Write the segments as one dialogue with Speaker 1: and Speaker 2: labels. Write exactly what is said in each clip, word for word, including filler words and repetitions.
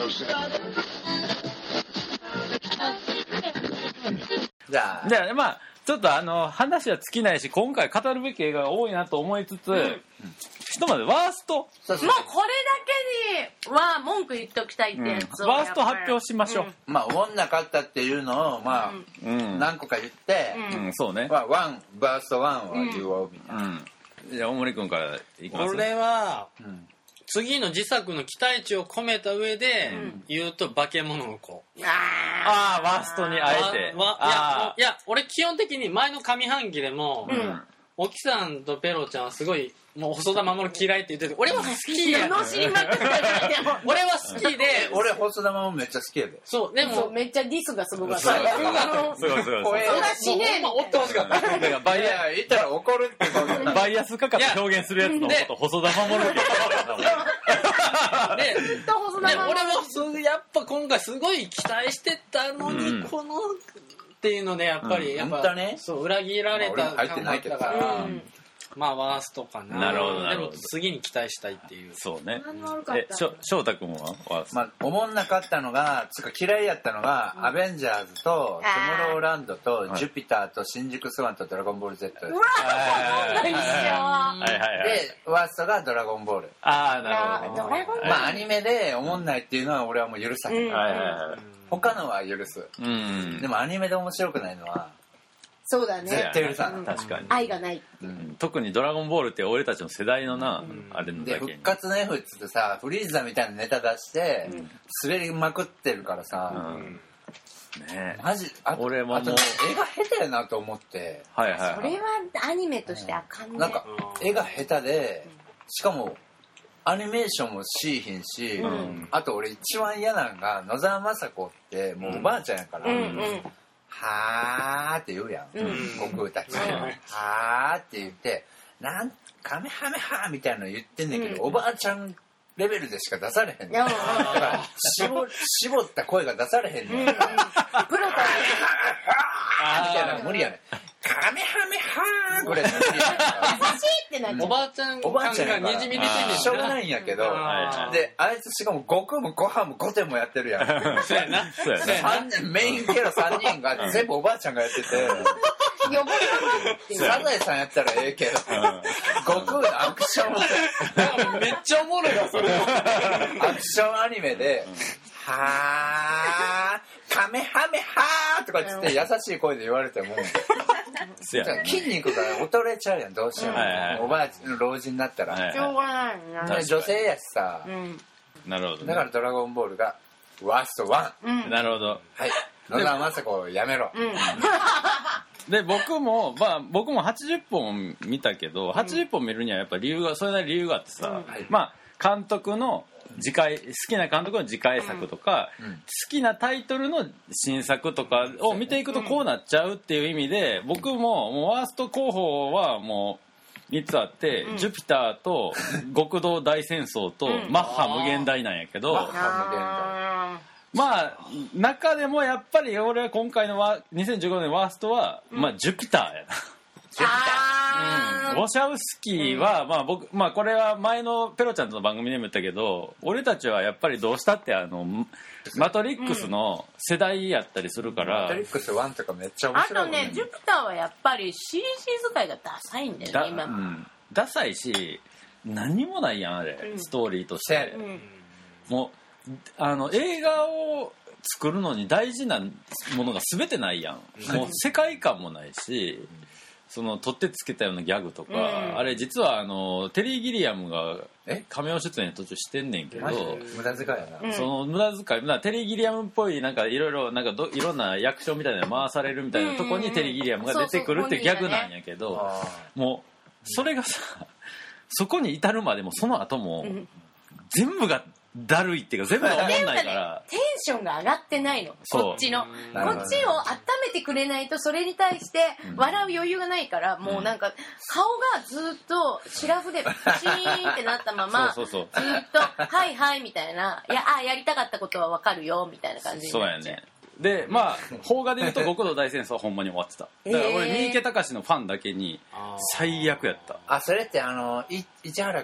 Speaker 1: じゃあ
Speaker 2: じゃあまあちょっとあの話は尽きないし今回語るべき映画が多いなと思いつつ、うん、ひとまずワーストもう
Speaker 3: これだけには文句言っておきたいってやつを、
Speaker 2: うん、ワースト発表しましょう、
Speaker 1: うん、まあ思んなかったっていうのをまあ、うん、何個か言って、
Speaker 2: うんうん、そうね、
Speaker 1: まあ、ワンワーストワンは言おうみたいな、
Speaker 2: うんうん、じゃあ大森君からいきます。
Speaker 4: これは、うん次の自作の期待値を込めた上で言うと化け物の子、
Speaker 3: うん、
Speaker 2: ああワーストにあえて
Speaker 4: わわいやいや俺基本的に前の上半期でも、うん、沖さんとペロちゃんはすごいもう細田守嫌いって言ってて俺は好きや
Speaker 3: のしりまくって
Speaker 4: 俺は好きで
Speaker 1: 俺細田守めっちゃ好きやで
Speaker 4: そうでも
Speaker 3: めっちゃディスがすごかった
Speaker 4: すごいすごい
Speaker 3: 声がしねえ
Speaker 4: もう追ってほしかっただから
Speaker 1: バイヤー言ったら怒るってこと
Speaker 2: バイアスかかって表現するやつのこと細田守るって
Speaker 4: でで俺もやっぱ今回すごい期待してたのに、うん、このっていうのでやっぱり、うん、やっぱ、ね、そう裏切られた感だったから、うん、まあワーストかな。
Speaker 2: なるほどなるほど。
Speaker 4: でも次に期待したいっていう。
Speaker 2: そうね。え、しょ翔太君はワースト。
Speaker 1: まあ思んなかったのがつか嫌いやったのが、うん、アベンジャーズとトゥモローランドとジュピターと新宿スワンとドラゴンボール Z です。うわ
Speaker 3: ー、一緒。
Speaker 2: はいはいはい。
Speaker 1: でワーストがドラゴンボール。
Speaker 2: ああなるほど。
Speaker 3: ドラゴンボール。
Speaker 1: まあアニメで思んないっていうのは俺はもう許さない。うん、はいはいはい。他のは許す。うん。でもアニメで面白くないのは。
Speaker 3: そうだね。
Speaker 1: 絶対許さない。
Speaker 2: 確かに。
Speaker 3: 愛がない。
Speaker 2: うん、特にドラゴンボールって俺たちの世代のな、うん、あれのだけに。
Speaker 1: で復活の F っつってさフリーザみたいなネタ出して、うん、滑りまくってるからさ。うんね、マジあ俺ももう絵が下手やなと思って、
Speaker 2: はいはいはい、
Speaker 3: それはアニメとしてあかんね、
Speaker 1: なんか絵が下手でしかもアニメーションもしいひんし、うん、あと俺一番嫌なのが野沢雅子ってもうおばあちゃんやから、うんうんうん、はーって言うやん、うん、悟空たち、うん、はーって言ってなんカメハメハーみたいなの言ってんねんけど、うん、おばあちゃんレベルでしか出されへんねん。だから絞絞った声が出されへんねん。プロからみたいなの無理やねん。カメハメハーこれ優しい
Speaker 3: ってなっちゃう。
Speaker 4: おばあちゃん
Speaker 1: おばあちゃん
Speaker 4: がにじみ出てんねん。
Speaker 1: しょうがないんやけど、であいつしかも悟空もご飯もごてんもやってるやん。
Speaker 4: そうやな。そうや
Speaker 1: な。メインキャラさんにんが全部おばあちゃんがやってて。
Speaker 3: 汚れたなって
Speaker 1: サザエさんやったらええけど、悟空のアクショ
Speaker 4: ンめっちゃおもろいわそれ。
Speaker 1: アクションアニメで、はーカメハメハーとかっつって優しい声で言われても筋肉が衰えちゃうやんどうしても、おばあちゃんの老人になったら
Speaker 3: しょうがないな。
Speaker 1: 女性やしさ、
Speaker 2: なるほど。
Speaker 1: だからドラゴンボールがワーストワ
Speaker 2: ン。なるほど。
Speaker 1: はい。野沢雅子やめろ。
Speaker 2: で僕もまあ僕もはちじゅっぽん見たけど、はちじゅっぽん見るにはやっぱ理由がそれなりに理由があってさ、うん、まあ監督の次回好きな監督の次回作とか、うん、好きなタイトルの新作とかを見ていくとこうなっちゃうっていう意味で、僕ももうワースト候補はもうみっつあって、うん、ジュピターと極道大戦争と、うん、マッハ無限大なんやけど、マッハ無限大まあ中でもやっぱり俺は今回のにせんじゅうごねんワーストは、うん、まあジュピターやな。ジュピター。うん、ウォシャウスキーは、うん、まあ僕まあこれは前のペロちゃんとの番組でも言ったけど、俺たちはやっぱりどうしたってあのマトリックスの世代やったりするから。
Speaker 1: うん、マトリックスワンとかめっちゃ面白い、
Speaker 3: ね。あとねジュピターはやっぱり シージー 使いがダサいんだよね今。
Speaker 2: うん、ダサいし何もないやんあれ、うん、ストーリーとして。うん、もうあの映画を作るのに大事なものが全てないやん。もう世界観もないし、その取ってつけたようなギャグとか、うん、あれ実はあのテリー・ギリアムがカメオ出演途中してんねんけど、
Speaker 1: 無駄遣いやな。
Speaker 2: その無駄遣いなテリー・ギリアムっぽいなんかいろいろなんかどいろんな役所みたいなの回されるみたいなとこにテリー・ギリアムが出てくるってギャグなんやけど、もうそれがさそこに至るまでもその後も全部がだるいっていうか全部が思んないから、ね、
Speaker 3: テンションが上がってないのこっちのこっちを温めてくれないとそれに対して笑う余裕がないから、うん、もうなんか顔がずっとシラフでチーンってなったまま
Speaker 2: そうそう
Speaker 3: そうずっとはいはいみたいないやあやりたかったことは分かるよみたいな感じになっちゃう。
Speaker 2: そうやね。でまあ邦画で言うと極道大戦争はほんまに終わってた。だから俺三池崇のファンだけに最悪やった。
Speaker 1: あそれってあのい市原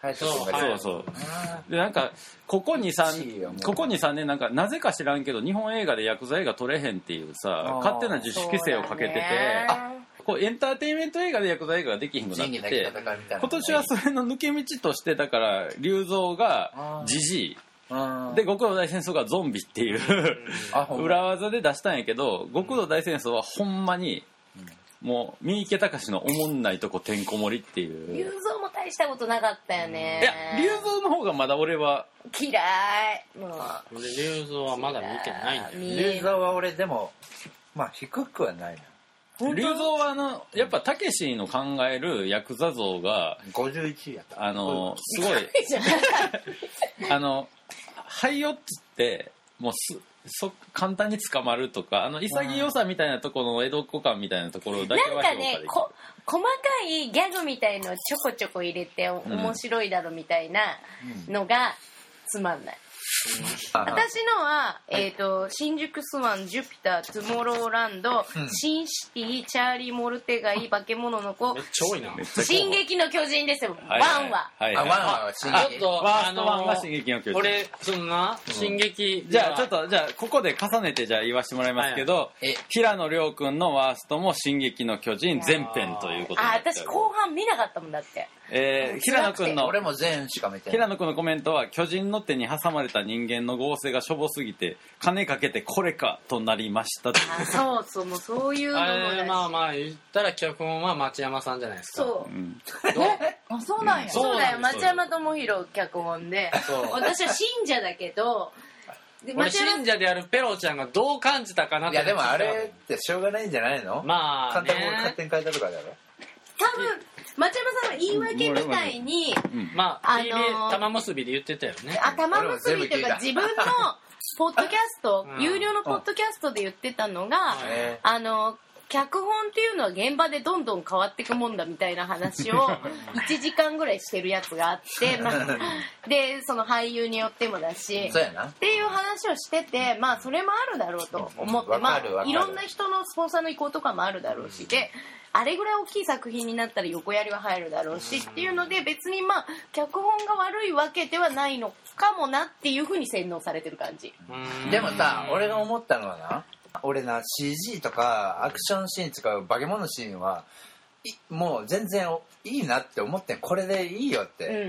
Speaker 2: そうそうでなんかここ にさん ここ にさんねんなんかなぜか知らんけど日本映画でヤクザ映画撮れへんっていうさ勝手な自主規制をかけててこうエンターテインメント映画でヤクザ映画ができひんくなってて今年はそれの抜け道としてだから龍造がジジイで極道大戦争がゾンビっていう裏技で出したんやけど極道大戦争はほんまにもう三池崇のおもんないとこてんこ盛りっていう
Speaker 3: 龍造も大したことなかったよね。
Speaker 2: いや龍造の方がまだ俺は
Speaker 3: 嫌いもう
Speaker 4: 俺龍造はまだ見てないんだよ。
Speaker 1: 龍造は俺でもまあ低くはない
Speaker 2: な。龍造はあのやっぱたけしの考えるヤクザ像が
Speaker 1: ごじゅういちいやった
Speaker 2: あのすごいあのはいよっつってもうすそ簡単に捕まるとかあの潔さみたいなところの江戸っ子感みたいなところだけは評価できる。
Speaker 3: なんかねこ細かいギャグみたいのちょこちょこ入れて面白いだろみたいなのがつまんない、うん、私のは、えーと、新宿スワン、ジュピター、トゥモローランド、うん、シンシティ、チャーリー・モルテガイ、化け物の子、
Speaker 4: めっちゃ多いな。
Speaker 3: 進撃の巨人ですよ、ワンは。
Speaker 2: はいはい、
Speaker 1: あ、ワンは進撃。
Speaker 2: ちょっと、ワーストワンが進撃の巨人。
Speaker 4: 俺、そんな、進撃、
Speaker 2: うん。じゃあ、ちょっと、じゃあ、ここで重ねて、じゃあ言わせてもらいますけど、はいはい、平野亮君のワーストも進撃の巨人全編ということで。
Speaker 3: あ、私後半見なかったもんだって。
Speaker 2: えー、平野君の
Speaker 1: 俺も全しか見てない。
Speaker 2: 平野君のコメントは巨人の手に挟まれた人間の合成がしょぼすぎて金かけてこれかとなりました
Speaker 3: あそうそうもうそういうのも
Speaker 4: あれまあまあ言ったら脚本は町山さんじゃないですか。
Speaker 3: そう、うん、あそうなんや、うん、そうだよ町山智博脚本で私は信者だけど
Speaker 4: で俺信者であるペロちゃんがどう感じたかなって。
Speaker 1: いやでもあれってしょうがないんじゃないの。
Speaker 4: まあね
Speaker 1: 勝手に変えたとかだろ
Speaker 3: 多分町山さんの言い訳みたいに、
Speaker 4: うん、まあ、あのー、玉結びで言ってたよね。
Speaker 3: あ、玉結びというか自分のポッドキャスト、うん、有料のポッドキャストで言ってたのが、うん、あの脚本っていうのは現場でどんどん変わっていくもんだみたいな話をいちじかんぐらいしてるやつがあって、まあ、でその俳優によってもだし
Speaker 1: そうやな
Speaker 3: っていう話をしてて、まあそれもあるだろうと思って、まあいろんな人のスポンサーの意向とかもあるだろうしで。あれぐらい大きい作品になったら横やりは入るだろうしっていうので別にまあ脚本が悪いわけではないのかもなっていう風に洗脳されてる感じ。
Speaker 1: でもさ俺が思ったのはな俺な シージー とかアクションシーン使う化け物シーンはもう全然いいなって思ってこれでいいよって、うん、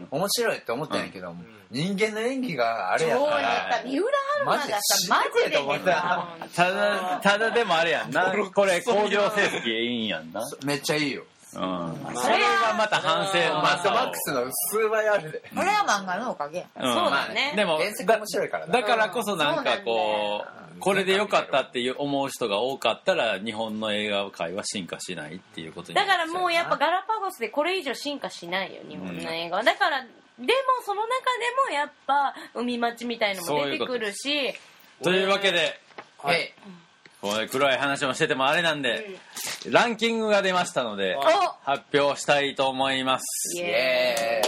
Speaker 1: 面白いって思ったんやけど、うん、人間の演技があれやから
Speaker 3: 三浦春馬がさマジで
Speaker 2: ただただでもあれやんなこれ興行成績いいんやんな
Speaker 1: めっちゃいいよ、
Speaker 2: うん、それがまた反省
Speaker 1: マッドマックスの数倍あるで
Speaker 3: これは漫画のおかげ、うん、そうだね
Speaker 2: でも
Speaker 1: 原作面白いから
Speaker 2: だだからこそなんかこうこれで良かったっていう思う人が多かったら日本の映画界は進化しないっていうことに
Speaker 3: だからもうやっぱガラパゴスでこれ以上進化しないよ日本の映画は、うん、だからでもその中でもやっぱ海町みたいのも出てくるし
Speaker 2: というわけで、はい、これ暗い話もしててもあれなんで、うん、ランキングが出ましたので発表したいと思います。
Speaker 1: イエー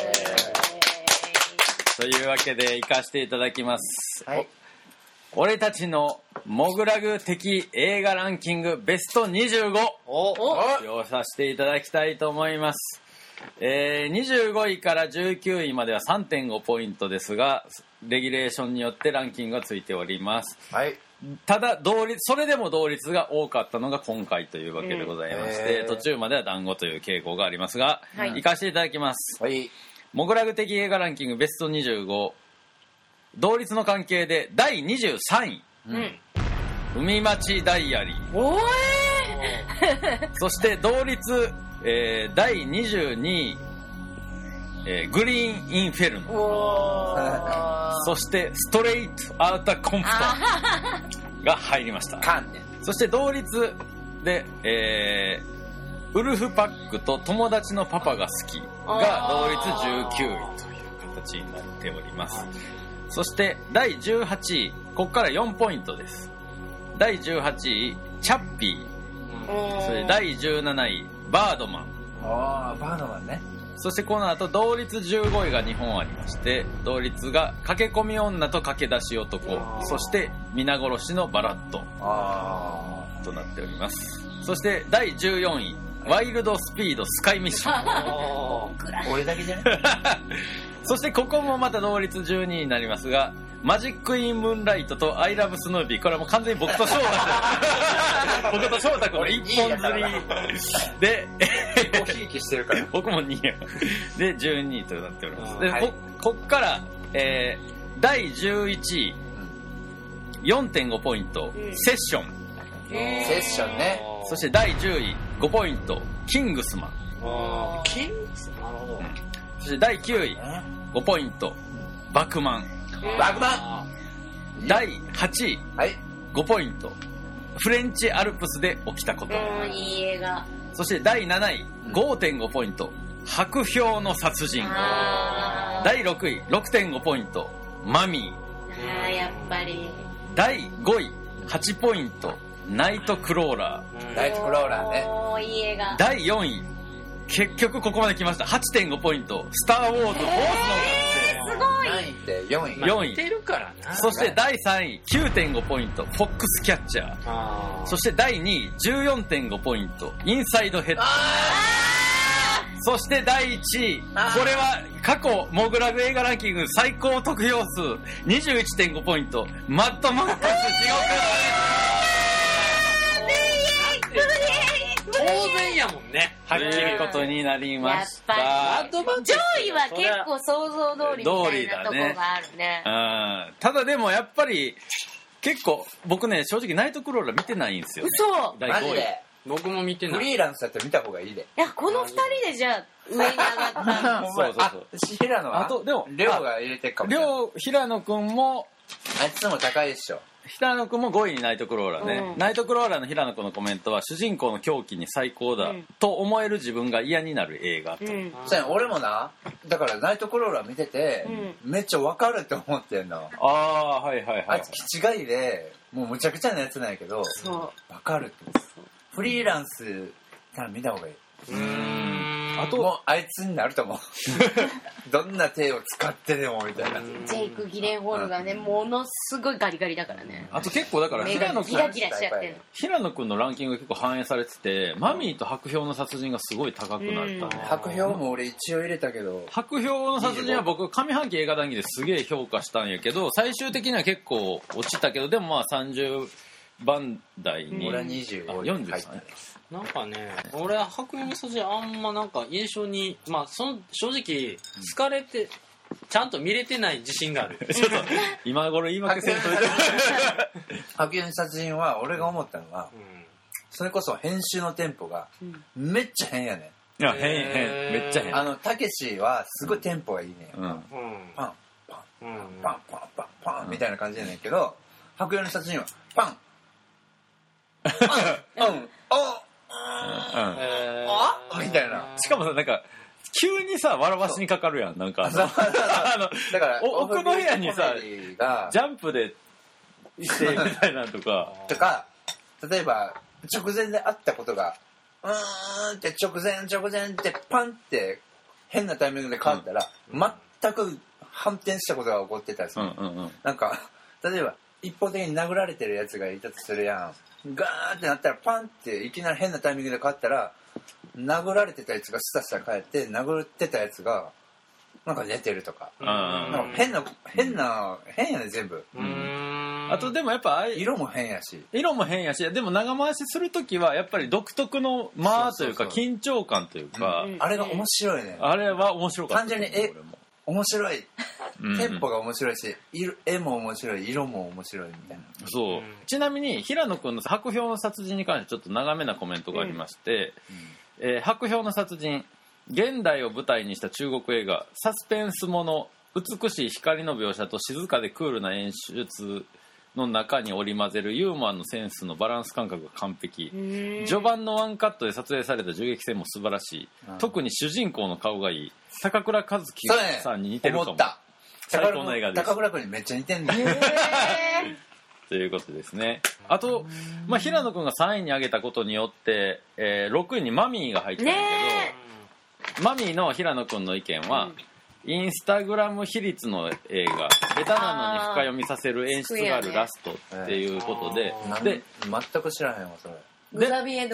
Speaker 2: イというわけで行かせていただきます、
Speaker 1: はい、
Speaker 2: 俺たちのモグラグ的映画ランキングベストにじゅうごを発表させていただきたいと思います。えー、にじゅうごいからじゅうきゅういまでは さんてんご ポイントですがレギュレーションによってランキングがついております、
Speaker 1: はい、
Speaker 2: ただ同率それでも同率が多かったのが今回というわけでございまして、うん、途中までは団子という傾向がありますが、はい、行かせていただきます、
Speaker 1: はい、
Speaker 2: モグラグ的映画ランキングベストにじゅうご同率の関係でだいにじゅうさんい、うん、海町ダイアリー
Speaker 3: おー
Speaker 2: そして同率、えー、だいにじゅうにい、えー、グリーンインフェルノそしてストレイトアウターコンプトンが入りましたそして同率で、えー、ウルフパックと友達のパパが好きが同率じゅうきゅういという形になっておりますそしてだいじゅうはちいここからよんポイントですだいじゅうはちいチャッピーそれだいじゅうなないバードマン
Speaker 1: あーバードマンね
Speaker 2: そしてこの後同率じゅうごいがにほんありまして同率が駆け込み女と駆け出し男そして皆殺しのバラットとなっておりますそしてだいじゅうよんいワイルドスピードスカイミッション
Speaker 1: 俺だけじゃね
Speaker 2: そしてここもまた同率じゅうにいになりますが、マジックインムーンライトとアイラブスヌーピー、これはもう完全に僕と翔太君僕と翔太君の一本釣りで
Speaker 1: おひいきしてるから
Speaker 2: 僕もにいやでじゅうにいとなっております。で、
Speaker 1: はい、
Speaker 2: こ, こっから、えー、だいじゅういちい よんてんご ポイント、うん、セッション
Speaker 1: セッションね。
Speaker 2: そしてだいじゅういごポイントキングスマン。
Speaker 4: あキングスマン、なるほど、うん、
Speaker 2: そしてだいきゅういごポイントバクマン。
Speaker 1: バクマ
Speaker 2: ン。だいはちい、はい、ごポイントフレンチアルプスで起きたこと。
Speaker 3: うん、いい映画。
Speaker 2: そしてだいなない ごてんご ポイント白氷の殺人。だいろくい ろくてんご ポイントマミ
Speaker 3: ー。あーやっぱり。
Speaker 2: だいごいはちポイントナイトクローラ
Speaker 1: ー。ナイトクローラーね。
Speaker 3: おーいい映画。
Speaker 2: だいよんい結局ここまで来ました はちてんご ポイントスター・ウォーズ・フォースの
Speaker 3: すごい。
Speaker 1: ないってよんい。
Speaker 2: よんい。
Speaker 4: 似てるからな。
Speaker 2: そしてだいさんい きゅうてんご ポイントフォックスキャッチャー。あそしてだいにい じゅうよんてんご ポイントインサイドヘッド。そしてだいいちい、これは過去モグラグ映画ランキング最高得票数 にじゅういってんご ポイントマッドマックス地獄
Speaker 4: 当然やもんね。
Speaker 2: はっきりことになりました。
Speaker 3: やっぱり上位は結構想像通りみたいなとこがあるね。
Speaker 2: うん、ただでもやっぱり結構僕ね正直ナイトクローラー見てないんですよ。
Speaker 3: 嘘。
Speaker 1: マジで。
Speaker 4: 僕も見てない。
Speaker 1: フリーランスだったら見た方がいいで。
Speaker 3: いやこの二人でじゃあ上に上がった
Speaker 2: そうそうそう。
Speaker 1: 平野は
Speaker 2: あとでも
Speaker 1: 亮が入れてるかもしれない。
Speaker 2: 亮平野くんも
Speaker 1: あいつも高いでしょ。
Speaker 2: 平野くんもごいにナイトクローラーね、うん、ナイトクローラーの平野くんのコメントは主人公の狂気に最高だ、うん、と思える自分が嫌になる映画と、うん、
Speaker 1: そうや俺もなだからナイトクローラー見てて、うん、めっちゃ分かるって思ってんの。
Speaker 2: ああはいはいはい。
Speaker 1: あいつ気違いでもうむちゃくちゃなやつなんやけど分かるって。フリーランスから見た方がいい。うーんあともうあいつになると思うどんな手を使ってでもみたいな。
Speaker 3: ジェイク・ギレンホールがねものすごいガリガリだからね。
Speaker 2: あと結構だから
Speaker 3: 平野君ギラギラしちゃってる。
Speaker 2: 平野君のランキングが結構反映されててマミーと白氷の殺人がすごい高くなったね。
Speaker 1: 白氷も俺一応入れたけど
Speaker 2: 白氷の殺人は僕上半期映画談義ですげえ評価したんやけど最終的には結構落ちたけどでもまあさんじゅうばん台に
Speaker 1: 俺はにじゅうごい
Speaker 2: よんじゅうさん
Speaker 4: なんかね俺は白氷の殺人あんまなんか印象にまあその正直疲れてちゃんと見れてない自信があるちょっと
Speaker 2: 今頃言い訳せんといて
Speaker 1: 白氷の殺人は俺が思ったのは、うん、それこそ編集のテンポがめっちゃ変やね
Speaker 2: ん。いや変変めっちゃ変。
Speaker 1: あのたけしはすごいテンポがいいね、うん、パンパンパンパンパンパンパンパンみたいな感じやねんけど白氷の殺人はパンうん、うん、あ、あ、みたいな。
Speaker 2: しかもさ、なんか、急にさ、笑わしにかかるやん。なんかあの、あのだから奥の部屋にさ、ジャンプでしてみたいなとか。
Speaker 1: とか、例えば、直前であったことが、うーんって直前直前ってパンって変なタイミングで変わったら、うん、全く反転したことが起こってたりする。うんうんうん、なんか、例えば、一方的に殴られてるやつがいたとするやん。ガーってなったらパンっていきなり変なタイミングで変わったら殴られてたやつがスタスタ帰って殴ってたやつがなんか寝てるとか、なんか変な変な変やね全部。うー
Speaker 2: んあとでもやっぱ
Speaker 1: 色も変やし
Speaker 2: 色も変やしでも長回しするときはやっぱり独特の間というか緊張感というか、
Speaker 1: うん、あれが面白いね。
Speaker 2: あれは面白かった。
Speaker 1: 単純にえ面白いテンポが面白いし絵も面白い色も面白いみたいな。
Speaker 2: そう、うん、ちなみに平野くんの白氷の殺人に関してちょっと長めなコメントがありまして、うんうんえー、白氷の殺人現代を舞台にした中国映画サスペンスもの美しい光の描写と静かでクールな演出の中に織り交ぜるユーモアのセンスのバランス感覚が完璧。序盤のワンカットで撮影された銃撃戦も素晴らしい、うん、特に主人公の顔がいい高倉和樹さんに似てるかも。
Speaker 1: 思った
Speaker 2: 最高の映画です。
Speaker 1: 高倉君にめっちゃ似てんだよ
Speaker 2: ということですね。あと、まあ、平野君がさんいに上げたことによって、えー、ろくいにマミーが入ってるんだけどマミーの平野君の意見は、うんインスタグラム比率の映画下手なのに深読みさせる演出があるラストっていうことで、
Speaker 1: で全く知らへんわそれ。
Speaker 3: グザビエ・ドラン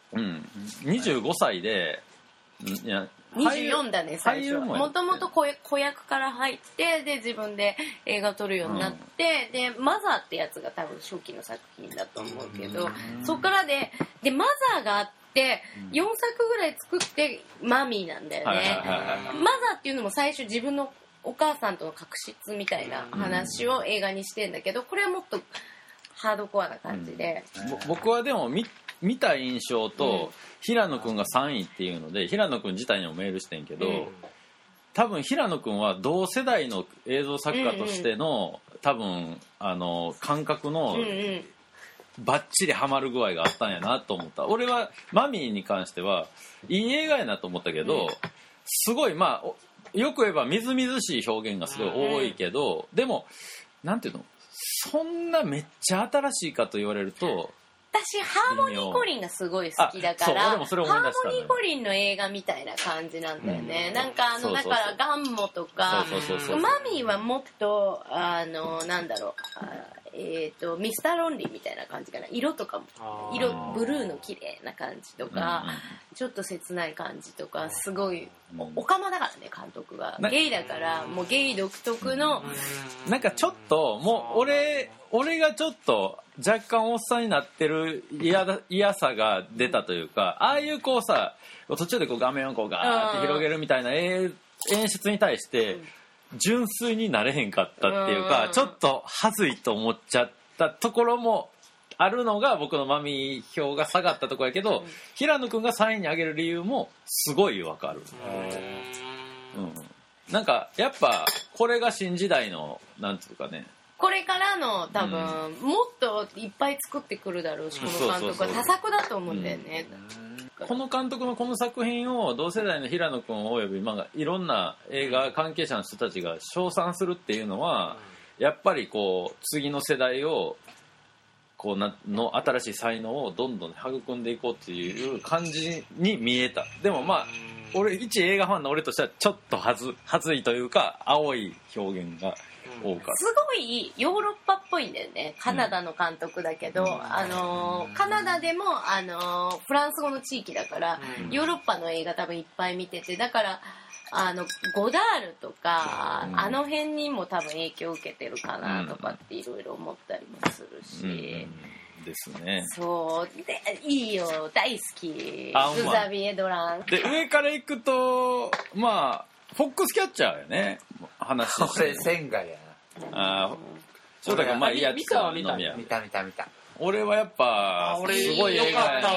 Speaker 2: うん、にじゅうごさいでいや
Speaker 3: にじゅうよんだね最初もともと子役から入ってで自分で映画を撮るようになって、うん、でマザーってやつが多分初期の作品だと思うけど、うん、そっからででマザーがあってよんさくぐらい作ってマミーなんだよね、マザーっていうのも最初自分のお母さんとの確執みたいな話を映画にしてんだけど、これはもっとハードコアな感じで、
Speaker 2: うん、僕はでも見見た印象と、うん、平野くんがさんいっていうので平野くん自体にもメールしてんけど、うん、多分平野くんは同世代の映像作家としての、うんうん、多分あの感覚の、うんうん、バッチリハマる具合があったんやなと思った。俺はマミーに関してはいい映画やなと思ったけど、うん、すごいまあよく言えばみずみずしい表現がすごい多いけど、うん、でもなんていうのそんなめっちゃ新しいかと言われると
Speaker 3: 私ハーモニーコリンがすごい好きだからハーモニーコリンの映画みたいな感じなんだよね、うん、なんかあのだからガンモとかマミーはもっとあのなんだろうえー、とミスターロンリーみたいな感じかな。色とかも色ブルーの綺麗な感じとか、うん、ちょっと切ない感じとかすごいおかまだからね監督がゲイだからもうゲイ独特の
Speaker 2: なんかちょっともう俺俺がちょっと若干おっさんになってる嫌だ嫌さが出たというか、ああいうこうさ途中でこう画面をこうガーって広げるみたいな演出に対して純粋になれへんかったっていうか、ちょっとはずいと思っちゃったところもあるのが僕のマミー票が下がったところやけど、平野くんがさんいに上げる理由もすごいわかる。うん、なんかやっぱこれが新時代のなんていうかね、
Speaker 3: これからの多分、うん、もっといっぱい作ってくるだろうし、この監督は多作だと思うんだよね。
Speaker 2: この監督のこの作品を同世代の平野君および、まあ、いろんな映画関係者の人たちが称賛するっていうのはやっぱりこう次の世代をこうなの新しい才能をどんどん育んでいこうっていう感じに見えた。でもまあ俺一映画ファンの俺としてはちょっとはずはずいというか青い表現が多かった。
Speaker 3: すごいヨーロッパっぽいんだよね。カナダの監督だけど、うん、あのカナダでもあのフランス語の地域だから、うん、ヨーロッパの映画多分いっぱい見てて、だからあのゴダールとか、うん、あの辺にも多分影響を受けてるかなとかっていろいろ思ったりもするし、うん
Speaker 2: うん、ですね。
Speaker 3: そうでいいよ大好きグザビエ・ドラン
Speaker 2: で上から行くとまあフォックスキャッチャーよね話して
Speaker 1: これ仙外やな。
Speaker 2: ああそうだからまあいいやつか
Speaker 1: 見た見た見た見た。
Speaker 2: 俺はやっぱすごい映画やなと思った。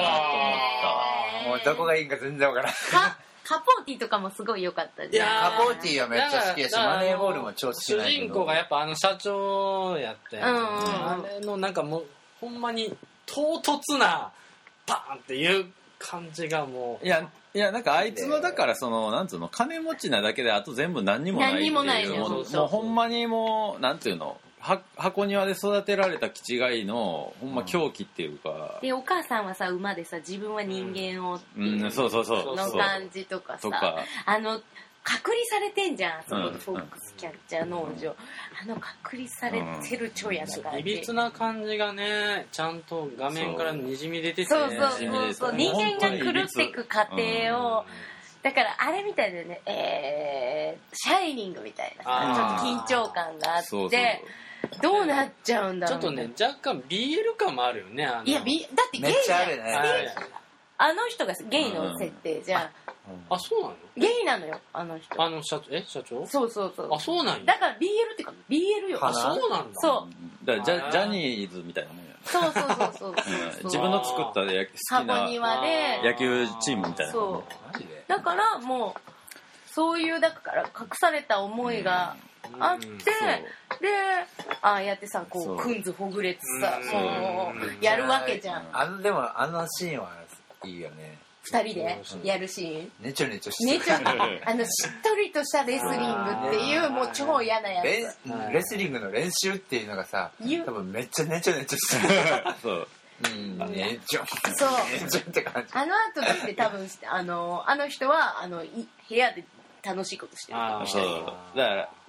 Speaker 1: もうどこがいいか全然わからん。
Speaker 3: カポーティとかもすごい良かったじゃん。
Speaker 1: いやカポーティはめっちゃ好きやしマネーボールも超好きな
Speaker 4: 主人公がやっぱあの社長やって、うんうん、あれのなんかもうほんまに唐突なパーンっていう感じがもう
Speaker 2: いやいやなんかあいつはだからそのなんつうの金持ちなだけであと全部何にもないっていう、
Speaker 3: 何にもない
Speaker 2: もう、もうほんまにもうなんていうのは箱庭で育てられた気違いのほんま狂気っていうか、
Speaker 3: うん、でお母さんはさ馬でさ自分は人間をっていうの感じとかさ、あの隔離されてんじゃんそこでフォックスキャッチャー農場、うん、あの隔離されてる超やな感じ、
Speaker 4: いびつな感じがねちゃんと画面からにじみ出てて、
Speaker 3: そうそうそうそう人間が狂っていく過程を、だからあれみたいだよね、えー、シャイニングみたいなさちょっと緊張感があってそうそうどうなっちゃうんだろう、
Speaker 4: ちょっとね若干 ビーエル 感もあるよね。あの
Speaker 3: いや、B、だってゲイじゃん、ね、あの人がゲイの設定じゃん、うん、
Speaker 4: あそうなの
Speaker 3: ゲイなのよあの人、
Speaker 4: あの社長え社長
Speaker 3: そうそうそう、
Speaker 4: あそうなんや、
Speaker 3: だから ビーエル っていうか ビーエル よ、
Speaker 4: あそうなんだ、
Speaker 3: そう
Speaker 2: だからジャ、ジャニーズみたいなもんや、
Speaker 3: そうそうそうそう
Speaker 2: 自分の作った好きな野球チームみたいな、
Speaker 3: そうだからもうそういうだから隠された思いがあって、うん、でああやってさこうくんずほぐれてさもうやるわけじゃん。
Speaker 1: あのでもあのシーンはいいよね、
Speaker 3: 二人でやるシーン、
Speaker 1: ねちょねちょして
Speaker 3: ねちょあのしっとりとしたレスリングっていうもう超嫌なやつ、
Speaker 1: レ, レスリングの練習っていうのがさ多分めっちゃねちょねちょしてるそううんねちょ
Speaker 3: そう
Speaker 1: ねちょって感じ。
Speaker 3: あの後だって多分あのあの人はあのい部屋で楽しいことしてるかもしれないけど、
Speaker 2: だから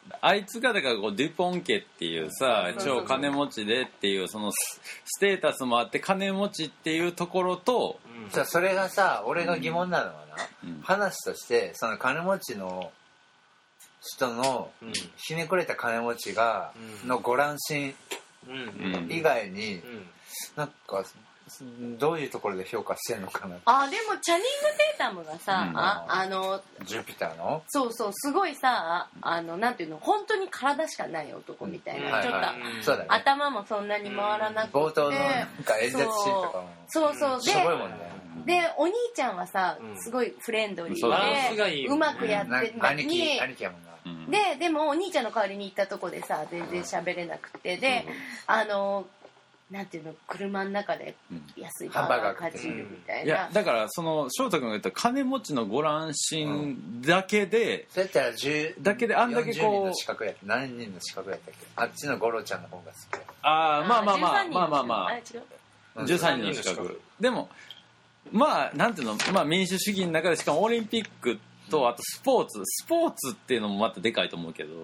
Speaker 2: あいつがだからこうデュポン家っていうさ超金持ちでっていうそのステータスもあって金持ちっていうところと、
Speaker 1: うん、じゃあそれがさ俺が疑問なのはな、うん、話としてその金持ちの人のひねくれた金持ちがのご乱心以外になんかどういうところで評価してるのかな。
Speaker 3: あでもチャニング・テータムがさ、うん、ああの
Speaker 1: ジュピターの
Speaker 3: そうそうすごいさあのなんていうの本当に体しかない男みたいな、うん、ちょっと、はいはいね、頭もそんなに回らなくて、
Speaker 1: 冒頭のなんか演説シーンとかも
Speaker 3: そうそうそうで、
Speaker 1: すごいもんね。
Speaker 3: でお兄ちゃんはさすごいフレンドリーで、うん、うまくやってるのに、
Speaker 1: 兄貴兄貴やもんな。
Speaker 3: ででもお兄ちゃんの代わりに行ったとこでさ全然喋れなくてで、うん、あのなんていうの車の中で安いバーガーかじるみたいな、
Speaker 2: いやだからその翔太君が言った金持ちのご乱心だけで、
Speaker 1: うん、そうやったらじゅう
Speaker 2: だけであんだけこうよんじゅうにん
Speaker 1: の資格やった何人の資格やったっけあっちのゴロちゃんの方が好き。
Speaker 2: ああまあまあまあまあまあまあじゅうさんにんの資格でもまあなんていうの、まあ、民主主義の中でしかもオリンピックとあとスポーツスポーツっていうのもまたでかいと思うけど、うん、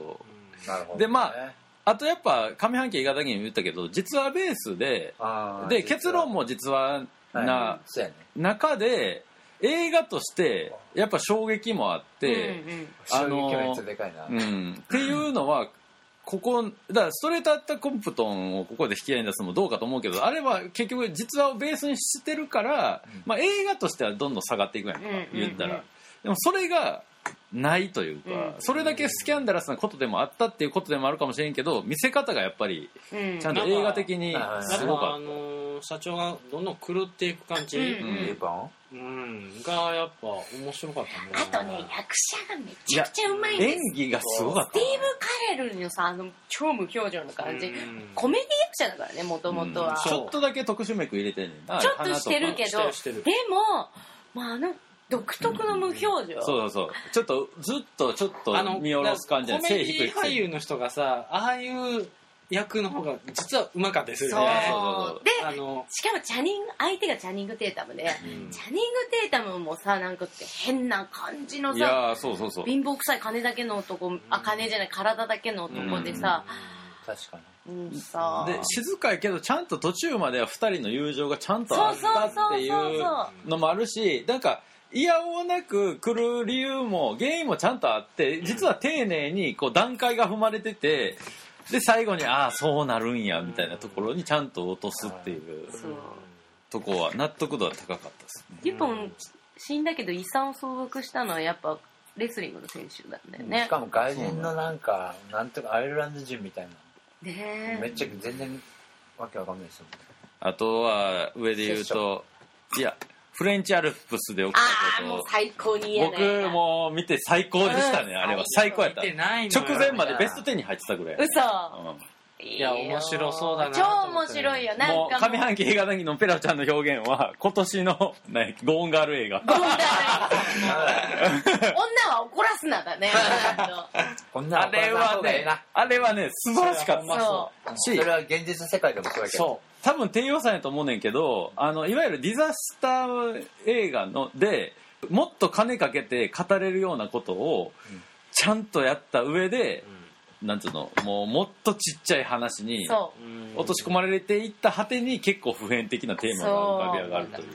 Speaker 2: なるほどね、でまああとやっぱ上半期映画だけに言ったけど実話ベースでで結論も実話な、はいね、中で映画としてやっぱ衝撃もあって、うんうん、あの衝撃めっちゃでかいな、うん、っていうのはここだからストレートアッタコンプトンをここで引き合いに出すのもどうかと思うけどあれは結局実話をベースにしてるから、うんまあ、映画としてはどんどん下がっていくやんか、うんうんうん、言ったらでもそれがないというか、うん、それだけスキャンダラスなことでもあったっていうことでもあるかもしれんけど見せ方がやっぱりちゃんと映画的にすごかった、うん、あ
Speaker 4: の社長がどんどん狂っていく感じ、うんうん、がやっぱ面白かった
Speaker 3: ね。あとね役者がめちゃくちゃうまいんです。
Speaker 2: 演技がすごかった。
Speaker 3: スティーブ・カレルのさあの超無表情の感じ、うん、コメディ役者だからねもともとは、
Speaker 2: うん、ちょっとだけ特殊メイク入れてんねんな
Speaker 3: ちょっとしてるけどでも、まあ、あの独特の無表情、うん、
Speaker 2: そうそうそうちょっとずっとちょっと見下ろす感じで
Speaker 4: 背低いコメディ俳優の人がさああいう役の方が実はうまかったですよね。
Speaker 3: そうであのしかもチャニング相手がチャニング・テータムで、うん、チャニング・テータムもさなんか変な感じのさ
Speaker 2: いやそうそうそう
Speaker 3: 貧乏くさい金だけの男、うん、あ金じゃない体だけの男でさ、
Speaker 1: うん、確かに、
Speaker 3: うん、さ
Speaker 2: で静かいけどちゃんと途中まではふたりの友情がちゃんとあったっていうのもあるしなんかいやおうなく来る理由も原因もちゃんとあって実は丁寧にこう段階が踏まれててで最後にああそうなるんやみたいなところにちゃんと落とすっていうとこは納得度は高かったですね。
Speaker 3: デュポン死んだけど遺産を相続したのはやっぱレスリングの選手なんだよね。
Speaker 1: しかも外人のなんかなんとかアイルランド人みたいな、ね、めっちゃ全然わけわかんないですよ。
Speaker 2: あとは上で言うといやフレンチアルプスで起きたこと
Speaker 3: あもう最高に嫌な
Speaker 2: 僕も見て最高でしたね、うん、あれは最高やった直前までベストテンに入ってたぐらい
Speaker 3: 嘘、
Speaker 4: うん、いや面白そうだな
Speaker 3: 超面白いよなんかもう
Speaker 2: 上半期映画談義のペラちゃんの表現は今年の、ね、ゴーンガール映画ゴーンガール
Speaker 3: 映画女は怒らすなだね
Speaker 2: あれはねあれはね素晴らしかった
Speaker 1: そうしそれは現実世界でもそうやけどそう
Speaker 2: 多分低予算やと思うねんけどあのいわゆるディザスター映画のでもっと金かけて語れるようなことをちゃんとやった上で、うん、なんつうのもうもっとちっちゃい話に落とし込まれていった果てに結構普遍的なテーマが浮かび上がるという。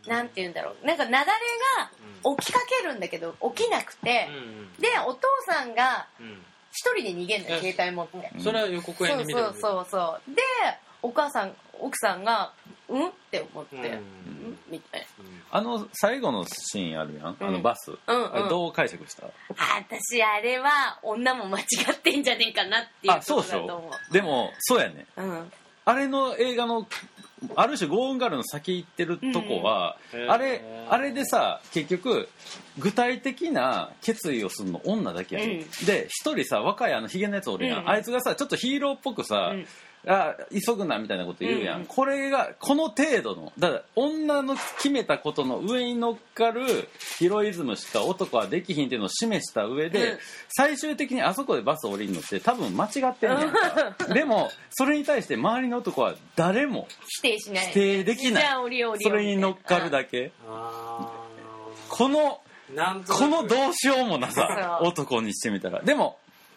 Speaker 3: なんて言うんだろうなんか雪崩が起きかけるんだけど起きなくて、うん、でお父さんが一人で逃げんの携帯持って、
Speaker 4: うん、それは予告編で見てる
Speaker 3: そうそうそうでお母さん奥さんがうんって思って、うん、みたいな
Speaker 2: あの最後のシーンあるやん、うん、あのバス、うんうん、あれどう解釈した？
Speaker 3: 私あれは女も間違ってんじゃねえかなっていうところだと思う。あそう
Speaker 2: そうでもそうやね、うん、あれの映画のある種ゴーンガールの先行ってるとこは、うん、あれあれでさ結局具体的な決意をするの女だけやん、うん、で一人さ若いあのヒゲのやつおるやん、うん、あいつがさちょっとヒーローっぽくさ、うんあ急ぐなみたいなこと言うやん、うん、これがこの程度のだから女の決めたことの上に乗っかるヒロイズムしか男はできひんっていうのを示した上で、うん、最終的にあそこでバス降りるのって多分間違ってんねんかでもそれに対して周りの男は誰も
Speaker 3: 否定しない
Speaker 2: 否定できないそれに乗っかるだけこのこのどうしようもなさ男にしてみたらでも